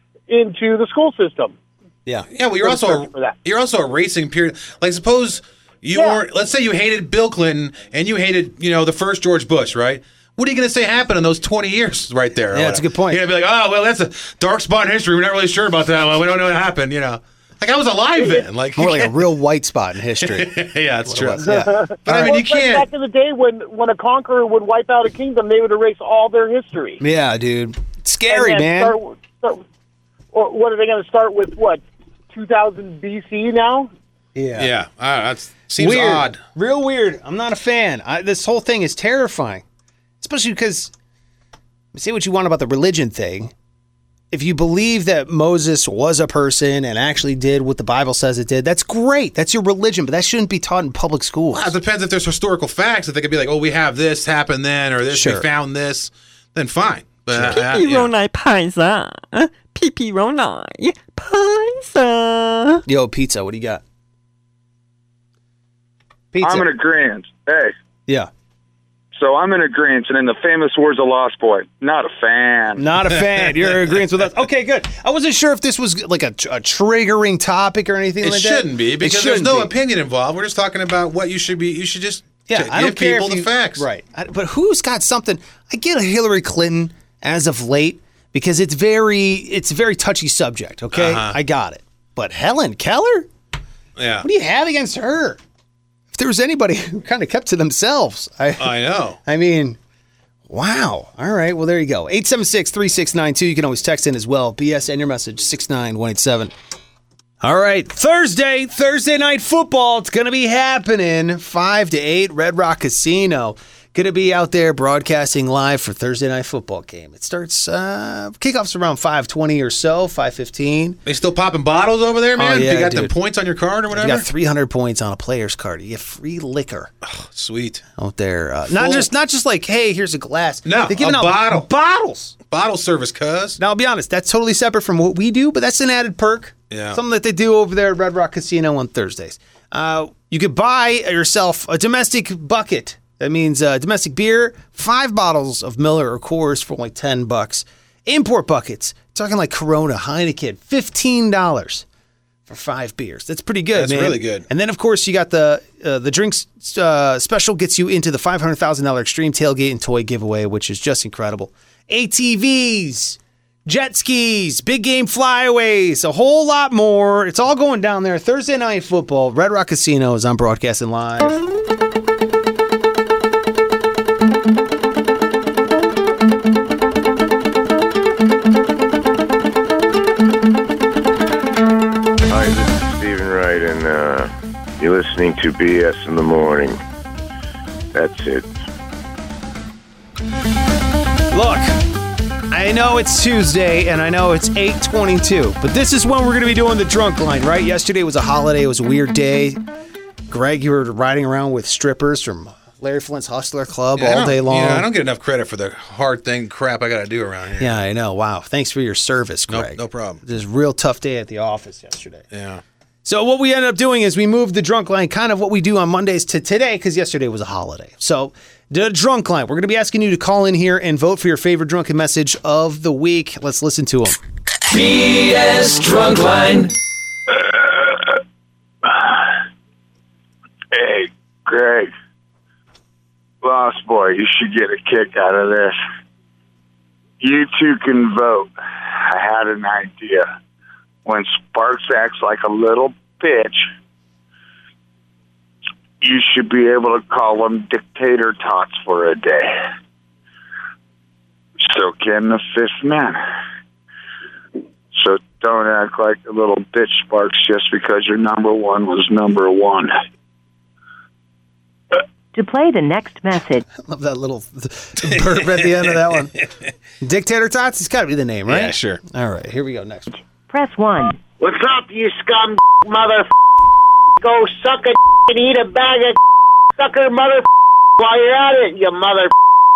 into the school system. Yeah. Yeah, well, you're also you're also erasing period. Like, suppose you weren't. Let's say you hated Bill Clinton and you hated, you know, the first George Bush, right? What are you going to say happened in those twenty years right there? or Yeah, that's a good point. You're going to be like, oh, well, that's a dark spot in history. We're not really sure about that one. We don't know what happened, you know. Like, I was alive then. Like, More like a real white spot in history. yeah, that's What true. it was, yeah. But I mean, Well, you it's like can't. back in the day when, when a conqueror would wipe out a kingdom, they would erase all their history. Yeah, dude. It's scary, And then man. Start, start, or what are they going to start with? What, two thousand B C now? Yeah. Yeah, uh, that seems weird. odd. Real weird. I'm not a fan. I, this whole thing is terrifying, especially because say what you want about the religion thing. If you believe that Moses was a person and actually did what the Bible says it did, that's great. That's your religion, but that shouldn't be taught in public schools. Well, it depends if there's historical facts. If they could be like, oh, we have this happened then, or this, Sure. we found this, then fine. But uh, uh, 屁屁 yeah. 用奶派撒，屁屁用奶派撒。 Yo, pizza, what do you got? Pizza. I'm in agreement. Hey, yeah. so I'm in agreement, and in the famous words of Lost Boy, not a fan. Not a fan. You're in agreement with us. Okay, good. I wasn't sure if this was like a, a triggering topic or anything It like that. shouldn't be It because shouldn't there's no be. opinion involved. We're just talking about what you should be. You should just Yeah, j- I give don't care people if the you- facts. Right. I, but who's got something? I get a Hillary Clinton as of late because it's very it's a very touchy subject, okay? Uh-huh. I got it. But Helen Keller? Yeah. What do you have against her? If there was anybody who kind of kept to themselves, I I know. I mean, wow. All right. Well, there you go. eight seven six, three six nine two. You can always text in as well. B S and your message, six nine one eight seven. All right. Thursday, Thursday night football. It's going to be happening five to eight, Red Rock Casino. Going to be out there broadcasting live for Thursday night football game. It starts, uh, kickoff's around five twenty or so, five fifteen. They still popping bottles over there, man? Oh, yeah, you got dude. the points on your card or You whatever? got three hundred points on a player's card. You get free liquor. Oh, sweet. Out there. Uh, not Full- just not just like, hey, here's a glass. No, They're giving a out bottle. bottles. Bottle service, cuz. Now, I'll be honest, that's totally separate from what we do, but that's an added perk. Yeah. Something that they do over there at Red Rock Casino on Thursdays. Uh, you could buy yourself a domestic bucket. That means uh, domestic beer, five bottles of Miller or Coors for only ten bucks. Import buckets, talking like Corona, Heineken, fifteen dollars for five beers. That's pretty good, That's man. really good. And then, of course, you got the uh, the drinks uh, special gets you into the five hundred thousand dollars Extreme Tailgate and Toy Giveaway, which is just incredible. A T Vs, jet skis, big game flyaways, a whole lot more. It's all going down there. Thursday Night Football, Red Rock Casino is on broadcasting live. Hi, this is Stephen Wright, and uh, you're listening to B S in the Morning. That's it. Look, I know it's Tuesday, and I know it's eight twenty-two, but this is when we're going to be doing the drunk line, right? Yesterday was a holiday. It was a weird day. Greg, you were riding around with strippers from Larry Flint's Hustler Club Yeah, I all don't- day long. Yeah, I don't get enough credit for the hard thing crap I got to do around here. Yeah, I know. Wow. Thanks for your service, No, Greg. no problem. It was a real tough day at the office yesterday. Yeah. So what we ended up doing is we moved the drunk line, kind of what we do on Mondays, to today, because yesterday was a holiday. So the drunk line, we're going to be asking you to call in here and vote for your favorite drunken message of the week. Let's listen to them. B S Drunk Line. Hey, Greg. Lost Boy, you should get a kick out of this. You two can vote. I had an idea. When Sparks acts like a little bitch, you should be able to call him Dictator Tots for a day. So can the fifth man. So don't act like a little bitch, Sparks, just because your number one was number one. To play the next message, I love that little burp at the end of that one. Dictator Tots, it's got to be the name, right? Yeah, sure. All right, here we go. Next. press one. What's up, you scum mother? Go suck a and eat a bag of sucker mother while you're at it, you mother.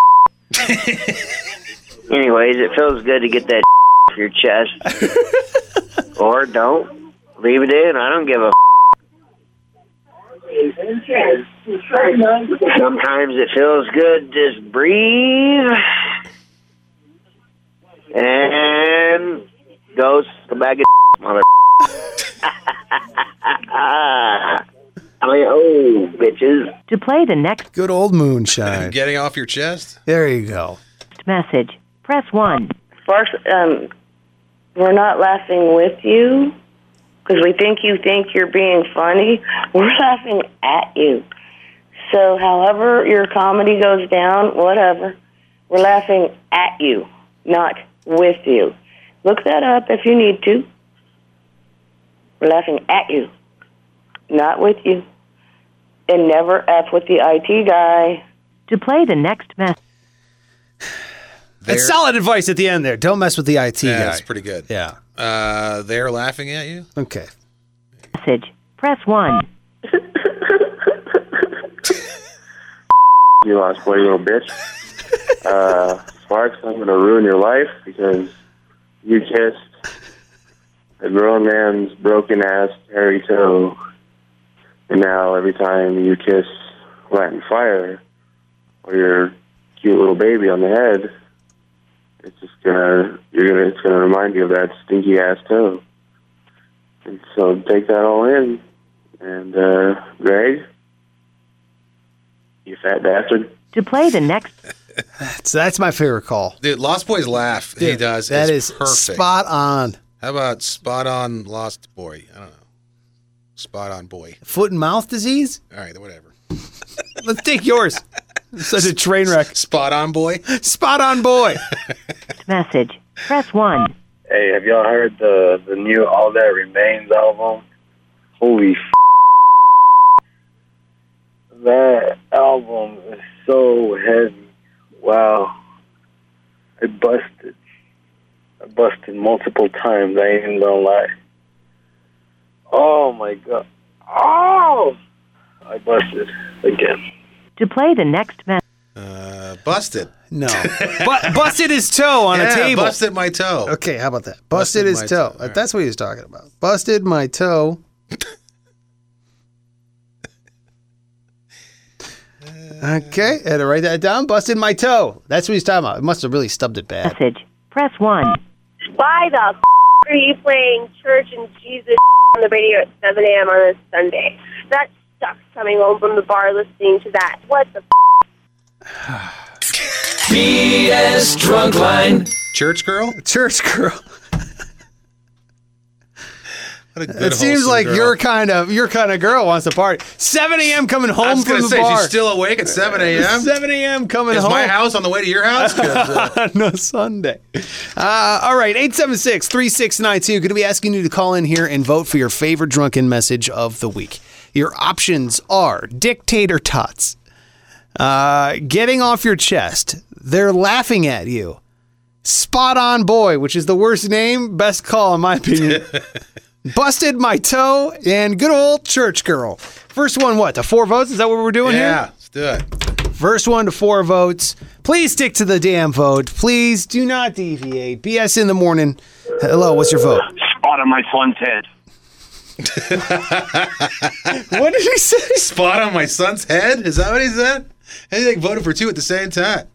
Anyways, it feels good to get that off your chest. Or don't. Leave it in. I don't give a Sometimes it feels good. Just breathe. And go suck a bag of mother. I mean, oh, bitches. To play the next Good old moonshine. Getting off your chest? There you go. message, press one. Sparks, um, we're not laughing with you because we think you think you're being funny. We're laughing at you. So however your comedy goes down, whatever, we're laughing at you, not with you. Look that up if you need to. We're laughing at you, not with you. And never F with the I T guy. To play the next message. That's solid advice at the end there. Don't mess with the I T Yeah, guy. that's pretty good. Yeah. Uh, they're laughing at you? Okay. Message, press one. You lost boy, you little bitch. Uh, Sparks, I'm going to ruin your life because you kissed a grown man's broken ass hairy toe. And now every time you kiss Latin Fire or your cute little baby on the head, it's just gonna you're gonna it's gonna remind you of that stinky ass toe. And so take that all in. And uh Greg, you fat bastard. To play the next. That's, that's my favorite call. Dude, Lost Boys laugh. he Dude, does. that is is perfect. spot on. How about spot on Lost Boy? I don't know. Spot on boy. Foot and mouth disease? All right, whatever. Let's take yours. Such a train wreck. Spot on boy? Spot on boy. Message, press one. Hey, have y'all heard the the new All That Remains album? Holy f***. That album is so heavy. Wow. I busted. I busted multiple times. I ain't even gonna lie. Oh, my God. Oh! I busted again. To play the next message. Uh, busted. No. But busted his toe on yeah, a table. busted my toe. Okay, how about that? Busted, Busted his my toe. toe. All right. That's what he was talking about. Busted my toe. Okay, had to write that down. Busted my toe. That's what he's talking about. It must have really stubbed it bad. Message. Press one. Why the f- are you playing Church and Jesus on the radio at seven a.m. on a Sunday? That sucks coming home from the bar listening to that. What the f- B S Drunk Line. Church girl? Church girl. What a good, It seems wholesome like girl. your kind of your kind of girl wants to party. seven a.m. coming I home was from gonna the say, bar. she's still awake at seven a.m.? seven a.m. coming Is home. my house on the way to your house? 'Cause, uh, No Sunday. Uh, all right, eight seven six, three six nine two. Going to be asking you to call in here and vote for your favorite drunken message of the week. Your options are dictator tots, uh, getting off your chest, they're laughing at you, spot on boy, which is the worst name, best call in my opinion, busted my toe, and good old church girl. First one, what, to four votes? Is that what we're doing here? yeah, let's do it. First one to four votes. Please stick to the damn vote. Please do not deviate. B S in the morning. Hello, what's your vote? Spot on my son's head. What did he say? Spot on my son's head? Is that what he said? And he like voted for two at the same time.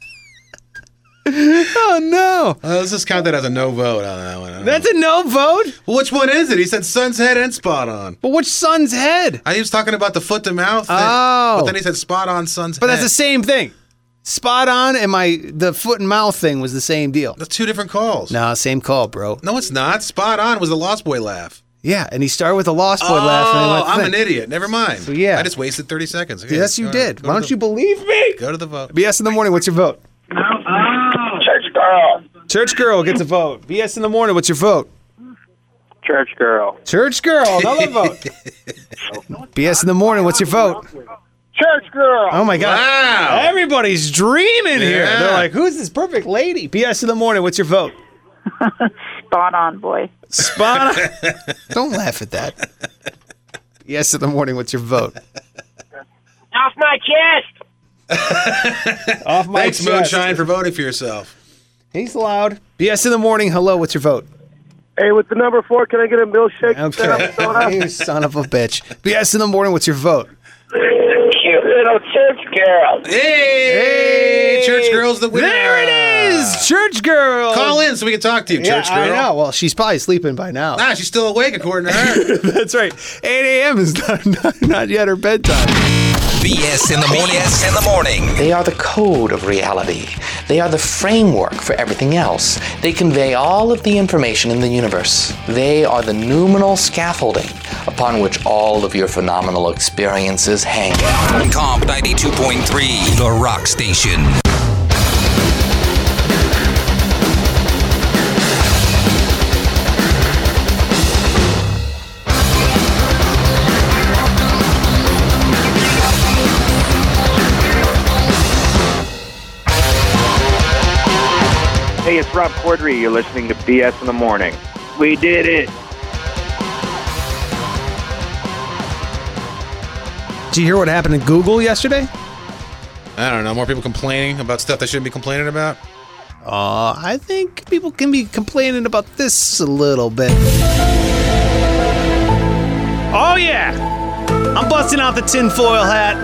Oh, no. Uh, let's just count that as a no vote on that one. I don't That's know. a no vote? Well, which one is it? He said son's head and spot on. But which son's head? I was talking about the foot to mouth thing. Oh. But then he said spot on son's But head. that's the same thing. Spot on and my the foot and mouth thing was the same deal. That's two different calls. No, same call, bro. No, it's not. Spot on was the Lost Boy laugh. Yeah, and he started with a Lost Boy oh, laugh. And then went I'm thing. an idiot. Never mind. So, yeah. I just wasted thirty seconds. Okay, Yes, you go did. to- go Why to don't the- you believe me? Go to the vote. B S in the morning, what's your vote? Church girl. Church girl gets a vote. B S in the morning, what's your vote? Church girl. Church girl, another vote. B S in the morning, what's your vote? Church girl. Oh my God. Wow. Everybody's dreaming here. Yeah. They're like, who's this perfect lady? B S in the morning, what's your vote? Spot on, boy. Spot on. Don't laugh at that. B S in the morning, what's your vote? Off my chest. Off my Thanks, chest. Moonshine, for voting for yourself. He's loud. B S in the morning, hello, what's your vote? Hey, with the number four, can I get a milkshake? Okay. You son of a bitch. B S in the morning, what's your vote? Cute little church girl. Hey, church girl's the winner. There it is, church girl. Call in so we can talk to you, Yeah, church girl. I know. Well, she's probably sleeping by now. Nah, she's still awake according to her. That's right. eight a.m. is not, not, not yet her bedtime. B S in the morning. B S in the morning. They are the code of reality. They are the framework for everything else. They convey all of the information in the universe. They are the noumenal scaffolding upon which all of your phenomenal experiences hang. Comp ninety-two point three, The Rock Station. Hey, it's Rob Corddry. You're listening to B S in the Morning. We did it. Did you hear what happened to Google yesterday? I don't know. More people complaining about stuff they shouldn't be complaining about. Uh, I think people can be complaining about this a little bit. Oh, yeah. I'm busting out the tinfoil hat.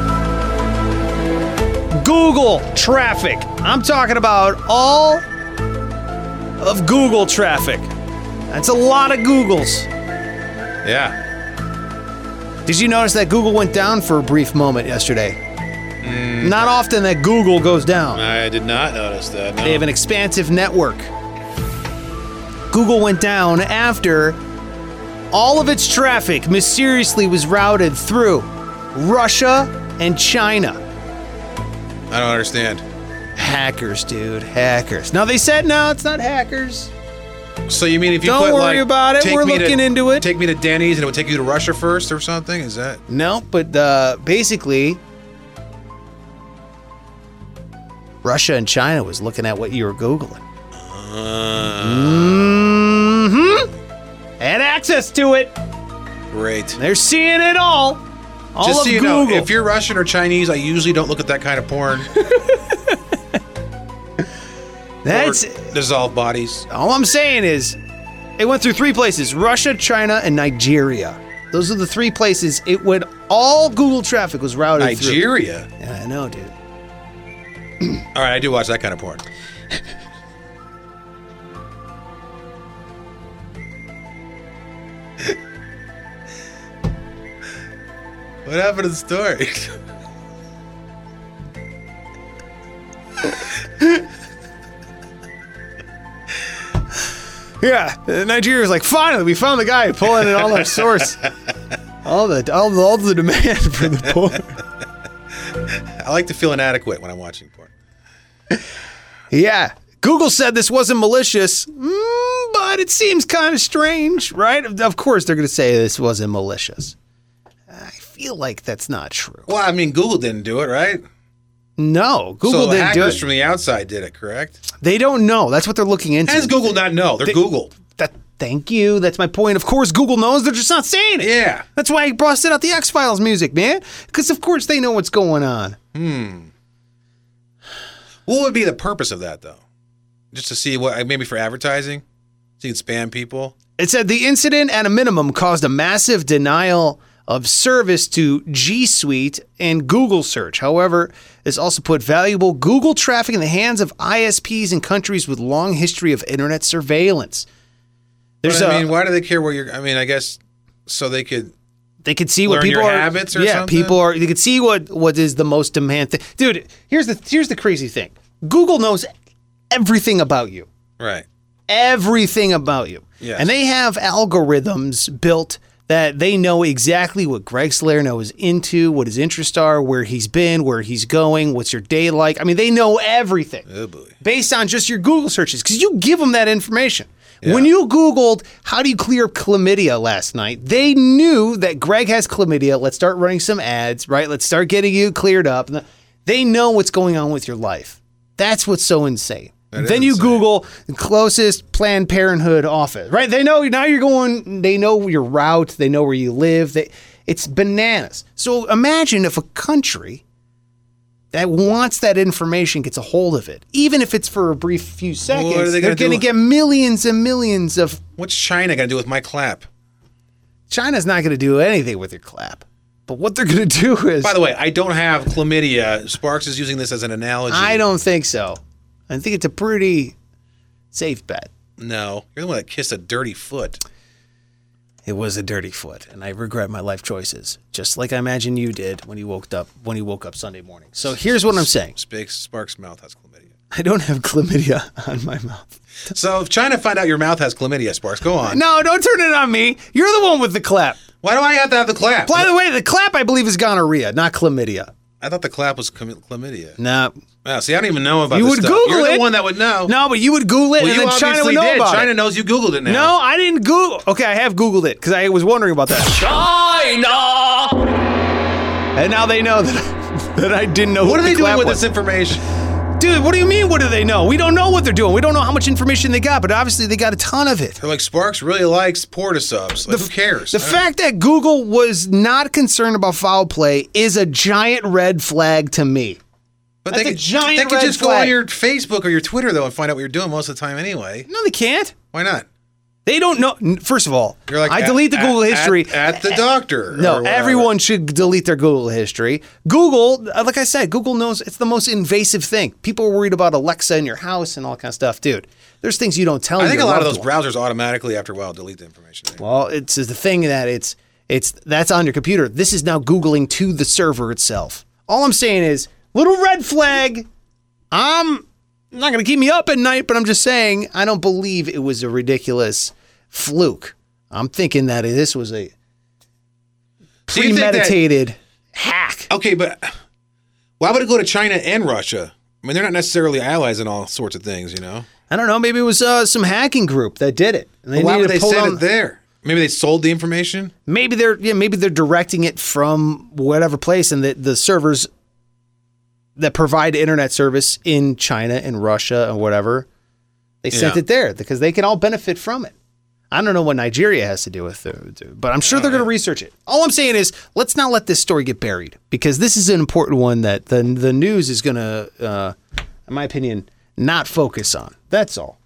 Google traffic. I'm talking about all of Google traffic. That's a lot of Googles. Yeah. Did you notice that Google went down for a brief moment yesterday? Mm, Not often that Google goes down. I did not notice that. No. They have an expansive network. Google went down after all of its traffic mysteriously was routed through Russia and China. I don't understand. Hackers, dude. Hackers. Now, they said, no, it's not hackers. So you mean if you Don't put, worry like, about it. take We're me to- looking into it. Take me to Denny's and it would take you to Russia first or something? Is that? No, but uh, basically, Russia and China was looking at what you were Googling. Uh, Mm-hmm. Had access to it. Great. They're seeing it all. All Just of so you Google. know, if you're Russian or Chinese, I usually don't look at that kind of porn. That's Or dissolved bodies. all I'm saying is, it went through three places: Russia, China, and Nigeria. Those are the three places it would all Google traffic was routed Nigeria? through. Yeah, I know, dude. All right, I do watch that kind of porn. What happened to the story? Yeah, Nigeria's like, finally, we found the guy pulling in all our source. All the, all the, all the demand for the porn. I like to feel inadequate when I'm watching porn. Yeah. Google said this wasn't malicious, mm, but it seems kind of strange, right? Of course they're going to say this wasn't malicious. I feel like that's not true. Well, I mean, Google didn't do it, right? No, Google so the didn't do hackers it. from the outside did it, correct? They don't know. That's what they're looking into. How does Google not know? They're They- Google. That, thank you. That's my point. Of course, Google knows. They're just not saying it. Yeah. That's why I busted out the X-Files music, man. Because, of course, they know what's going on. Hmm. What would be the purpose of that, though? Just to see what, maybe for advertising? So you can spam people? It said the incident at a minimum caused a massive denial of service to G Suite and Google search. However, this also put valuable Google traffic in the hands of I S Ps in countries with long history of internet surveillance. There's But, I a- mean, why do they care where you're... I mean, I guess so they could... They could see what learn people your are. habits or yeah, something? people are. They could see what what is the most demand thing. Dude, here's the here's the crazy thing. Google knows everything about you. Right. Everything about you. Yes. And they have algorithms built that they know exactly what Greg Salerno is into, what his interests are, where he's been, where he's going, what's your day like. I mean, they know everything. Oh, boy. Based on just your Google searches, because you give them that information. When you Googled, how do you clear up chlamydia last night, they knew that Greg has chlamydia. Let's start running some ads, right? Let's start getting you cleared up. They know what's going on with your life. That's what's so insane. That is then you insane. Google the closest Planned Parenthood office, right? They know now you're going, they know your route, they know where you live. They, it's bananas. So imagine if a country that wants that information gets a hold of it, even if it's for a brief few seconds. What are they they're gonna going to do? get millions and millions of. What's China going to do with my clap? China's not going to do anything with your clap. But what they're going to do is. By the way, I don't have chlamydia. Sparks is using this as an analogy. I don't think so. I think it's a pretty safe bet. No. You're the one that kissed a dirty foot. It was a dirty foot, and I regret my life choices, just like I imagine you did when you woke up when you woke up Sunday morning. So here's what I'm saying: Sparks, Sparks' mouth has chlamydia. I don't have chlamydia on my mouth. So if China find out your mouth has chlamydia, Sparks, go on. No, don't turn it on me. You're the one with the clap. Why do I have to have the clap? By the way, the clap I believe is gonorrhea, not chlamydia. I thought the clap was chlam- chlamydia. Nah. Wow, see, I don't even know about You this would stuff. Google You're it. the one that would know. No, but you would Google it, Well, and you then China obviously would know did. about China it. knows you Googled it now. No, I didn't Google. Okay, I have Googled it because I was wondering about that. China! And now they know that, that I didn't know. What who are they the doing clap with was. this information? Dude, what do you mean, what do they know? We don't know what they're doing. We don't know how much information they got, but obviously they got a ton of it. They're like, Sparks really likes porta-subs. Like, who cares? The fact that Google was not concerned about foul play is a giant red flag to me. But That's they a could, giant they could red just go flag. on your Facebook or your Twitter, though, and find out what you're doing most of the time anyway. No, they can't. Why not? They don't know. n- First of all, You're like, I at- delete the at- Google at- history. At, the doctor. or No, whatever. everyone should delete their Google history. Google, uh, like I said, Google knows it's the most invasive thing. People are worried about Alexa in your house and all that kind of stuff. Dude, there's things you don't tell I think a your lot of loved those one. browsers automatically, after a while, delete the information. Well, it's the thing that it's it's that's on your computer. This is now Googling to the server itself. All I'm saying is, little red flag. I'm not going to keep me up at night, but I'm just saying I don't believe it was a ridiculous fluke. I'm thinking that this was a So you think that- premeditated hack. Okay, but why would it go to China and Russia? I mean, they're not necessarily allies in all sorts of things, you know? I don't know. Maybe it was uh, some hacking group that did it. And But why needed would to they pull send down- it there? Maybe they sold the information? Maybe they're yeah. Maybe they're directing it from whatever place, and the the servers that provide internet service in China and Russia and whatever, they sent Yeah. it there because they can all benefit from it. I don't know what Nigeria has to do with it, but I'm sure they're going to research it. All I'm saying is, let's not let this story get buried because this is an important one that the the news is going to, uh, in my opinion, not focus on. That's all.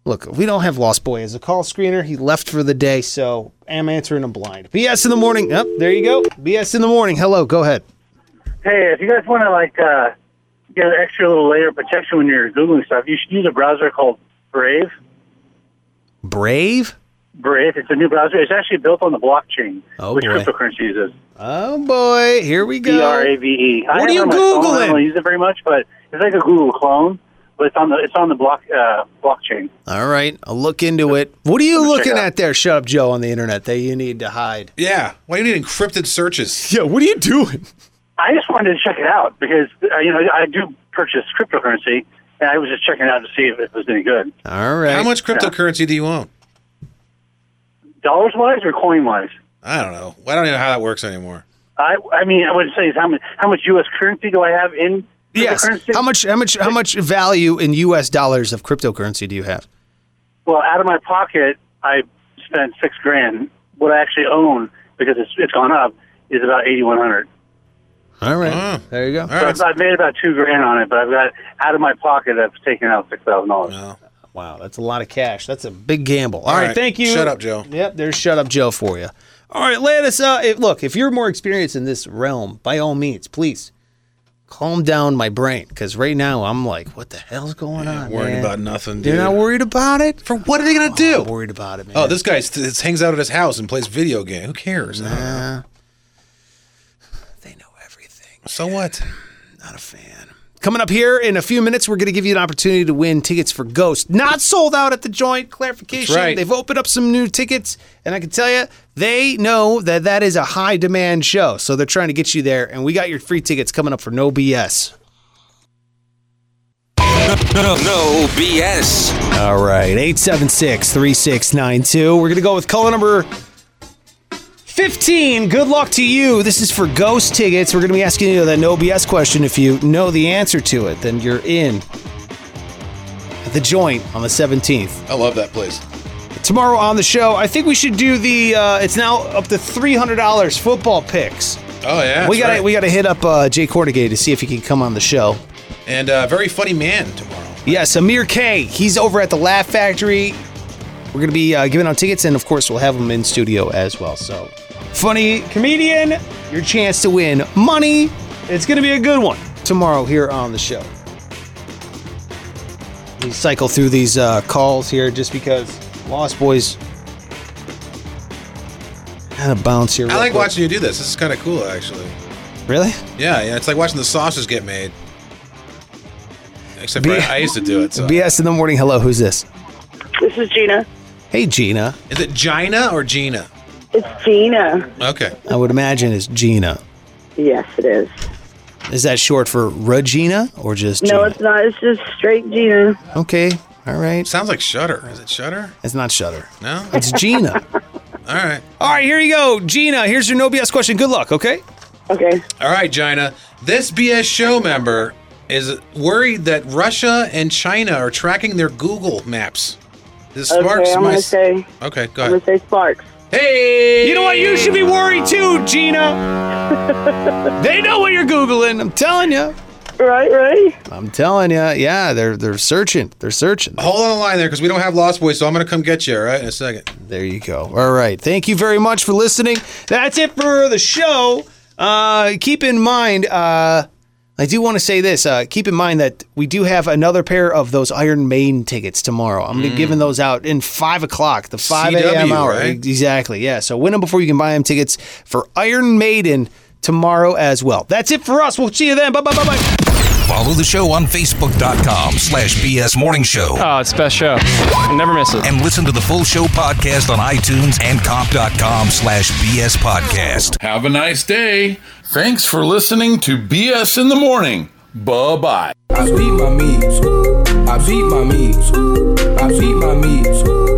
Look, we don't have Lost Boy as a call screener. He left for the day, so I'm answering him blind. B S in the morning. Up, oh, there you go. B S in the morning. Hello, go ahead. Hey, if you guys want to like uh, get an extra little layer of protection when you're Googling stuff, you should use a browser called Brave. Brave? Brave. It's a new browser. It's actually built on the blockchain, oh, which boy. cryptocurrency uses. Oh, boy. Here we go. B R A V E. What are you Googling? I don't use it very much, but it's like a Google clone. But it's on the it's on the block uh, blockchain. All right, I'll look into it. What are you Check looking it out. at there, Shut Up Joe, on the internet that you need to hide? Yeah, why do you need encrypted searches? Yeah, what are you doing? I just wanted to check it out because uh, you know I do purchase cryptocurrency, and I was just checking it out to see if it was any good. All right. How much cryptocurrency do you own? Dollars wise or coin wise? I don't know. I don't even know how that works anymore. I I mean I would say is how much how much U S currency do I have in? Yes. How much? How much? How much value in U S dollars of cryptocurrency do you have? Well, out of my pocket, I spent six grand. What I actually own, because it's it's gone up, is about eighty one hundred. All right, there you go. So I've, I've made about two grand on it, but I've got out of my pocket, I've taken out six thousand dollars. Wow, that's a lot of cash. That's a big gamble. All, All right, right, thank you. Shut Up Joe. Yep, there's Shut Up Joe for you. All right, Landis. Uh, if, look, if you're more experienced in this realm, by all means, please. Calm down my brain, because right now I'm like, what the hell's going on, Worried man? about nothing, dude. You're not worried about it? For what are they going to do? I'm worried about it, man. Oh, this guy st- hangs out at his house and plays video game. Who cares? I don't know. They know everything. So what? Not a fan. Coming up here in a few minutes, we're going to give you an opportunity to win tickets for Ghost. Not sold out at the joint. Clarification. That's right. They've opened up some new tickets, and I can tell you, they know that that is a high-demand show, so they're trying to get you there, and we got your free tickets coming up for No B S. No, no B S. All right, eight seven six, three six nine two. We're going to go with caller number fifteen. Good luck to you. This is for Ghost tickets. We're going to be asking you that No B S question. If you know the answer to it, then you're in at the joint on the seventeenth. I love that place. Tomorrow on the show, I think we should do the, uh, it's now up to three hundred dollars football picks. Oh, yeah. We got right. we got to hit up uh, Jay Cornegay to see if he can come on the show. And a uh, very funny man tomorrow. Yes, Amir K. He's over at the Laugh Factory. We're going to be uh, giving out tickets, and of course, we'll have him in studio as well. So, funny comedian, your chance to win money. It's going to be a good one tomorrow here on the show. We cycle through these uh, calls here just because Lost Boys kind of bounce here. I real like quick. watching you do this. This is kind of cool, actually. Really? Yeah, yeah. It's like watching the sausages get made. Except for B- I, I used to do it. So. B S in the morning. Hello, who's this? This is Gina. Hey, Gina. Is it Gina or Gina? It's Gina. Okay. I would imagine it's Gina. Yes, it is. Is that short for Regina or just Gina? No, it's not. It's just straight Gina. Okay. All right. Sounds like Shutter. Is it Shutter? It's not Shutter. No? It's Gina. All right. All right, here you go. Gina, here's your no B S question. Good luck, okay? Okay. All right, Gina. This B S show member is worried that Russia and China are tracking their Google Maps. This Okay, sparks I'm my... going to say, Okay, go I'm ahead. going to say Sparks. Hey! You know what? You should be worried too, Gina. They know what you're Googling. I'm telling you. Right, right. I'm telling you. Yeah, they're they're searching. They're searching. Hold on the line there because we don't have Lost Boys, so I'm going to come get you, all right, in a second. There you go. All right. Thank you very much for listening. That's it for the show. Uh, keep in mind, uh, I do want to say this. Uh, keep in mind that we do have another pair of those Iron Maiden tickets tomorrow. I'm going to be giving those out in five o'clock, the five a.m. hour. right? Exactly. Yeah. So win them before you can buy them tickets for Iron Maiden tomorrow as well. That's it for us. We'll see you then. Bye bye bye bye. Follow the show on Facebook.com slash BS Morning Show. Oh, it's the best show. Never miss it. And listen to the full show podcast on iTunes and comp.com slash BS podcast. Have a nice day. Thanks for listening to B S in the Morning. Bye-bye. I beat my meat. I beat my meat. I beat my meat.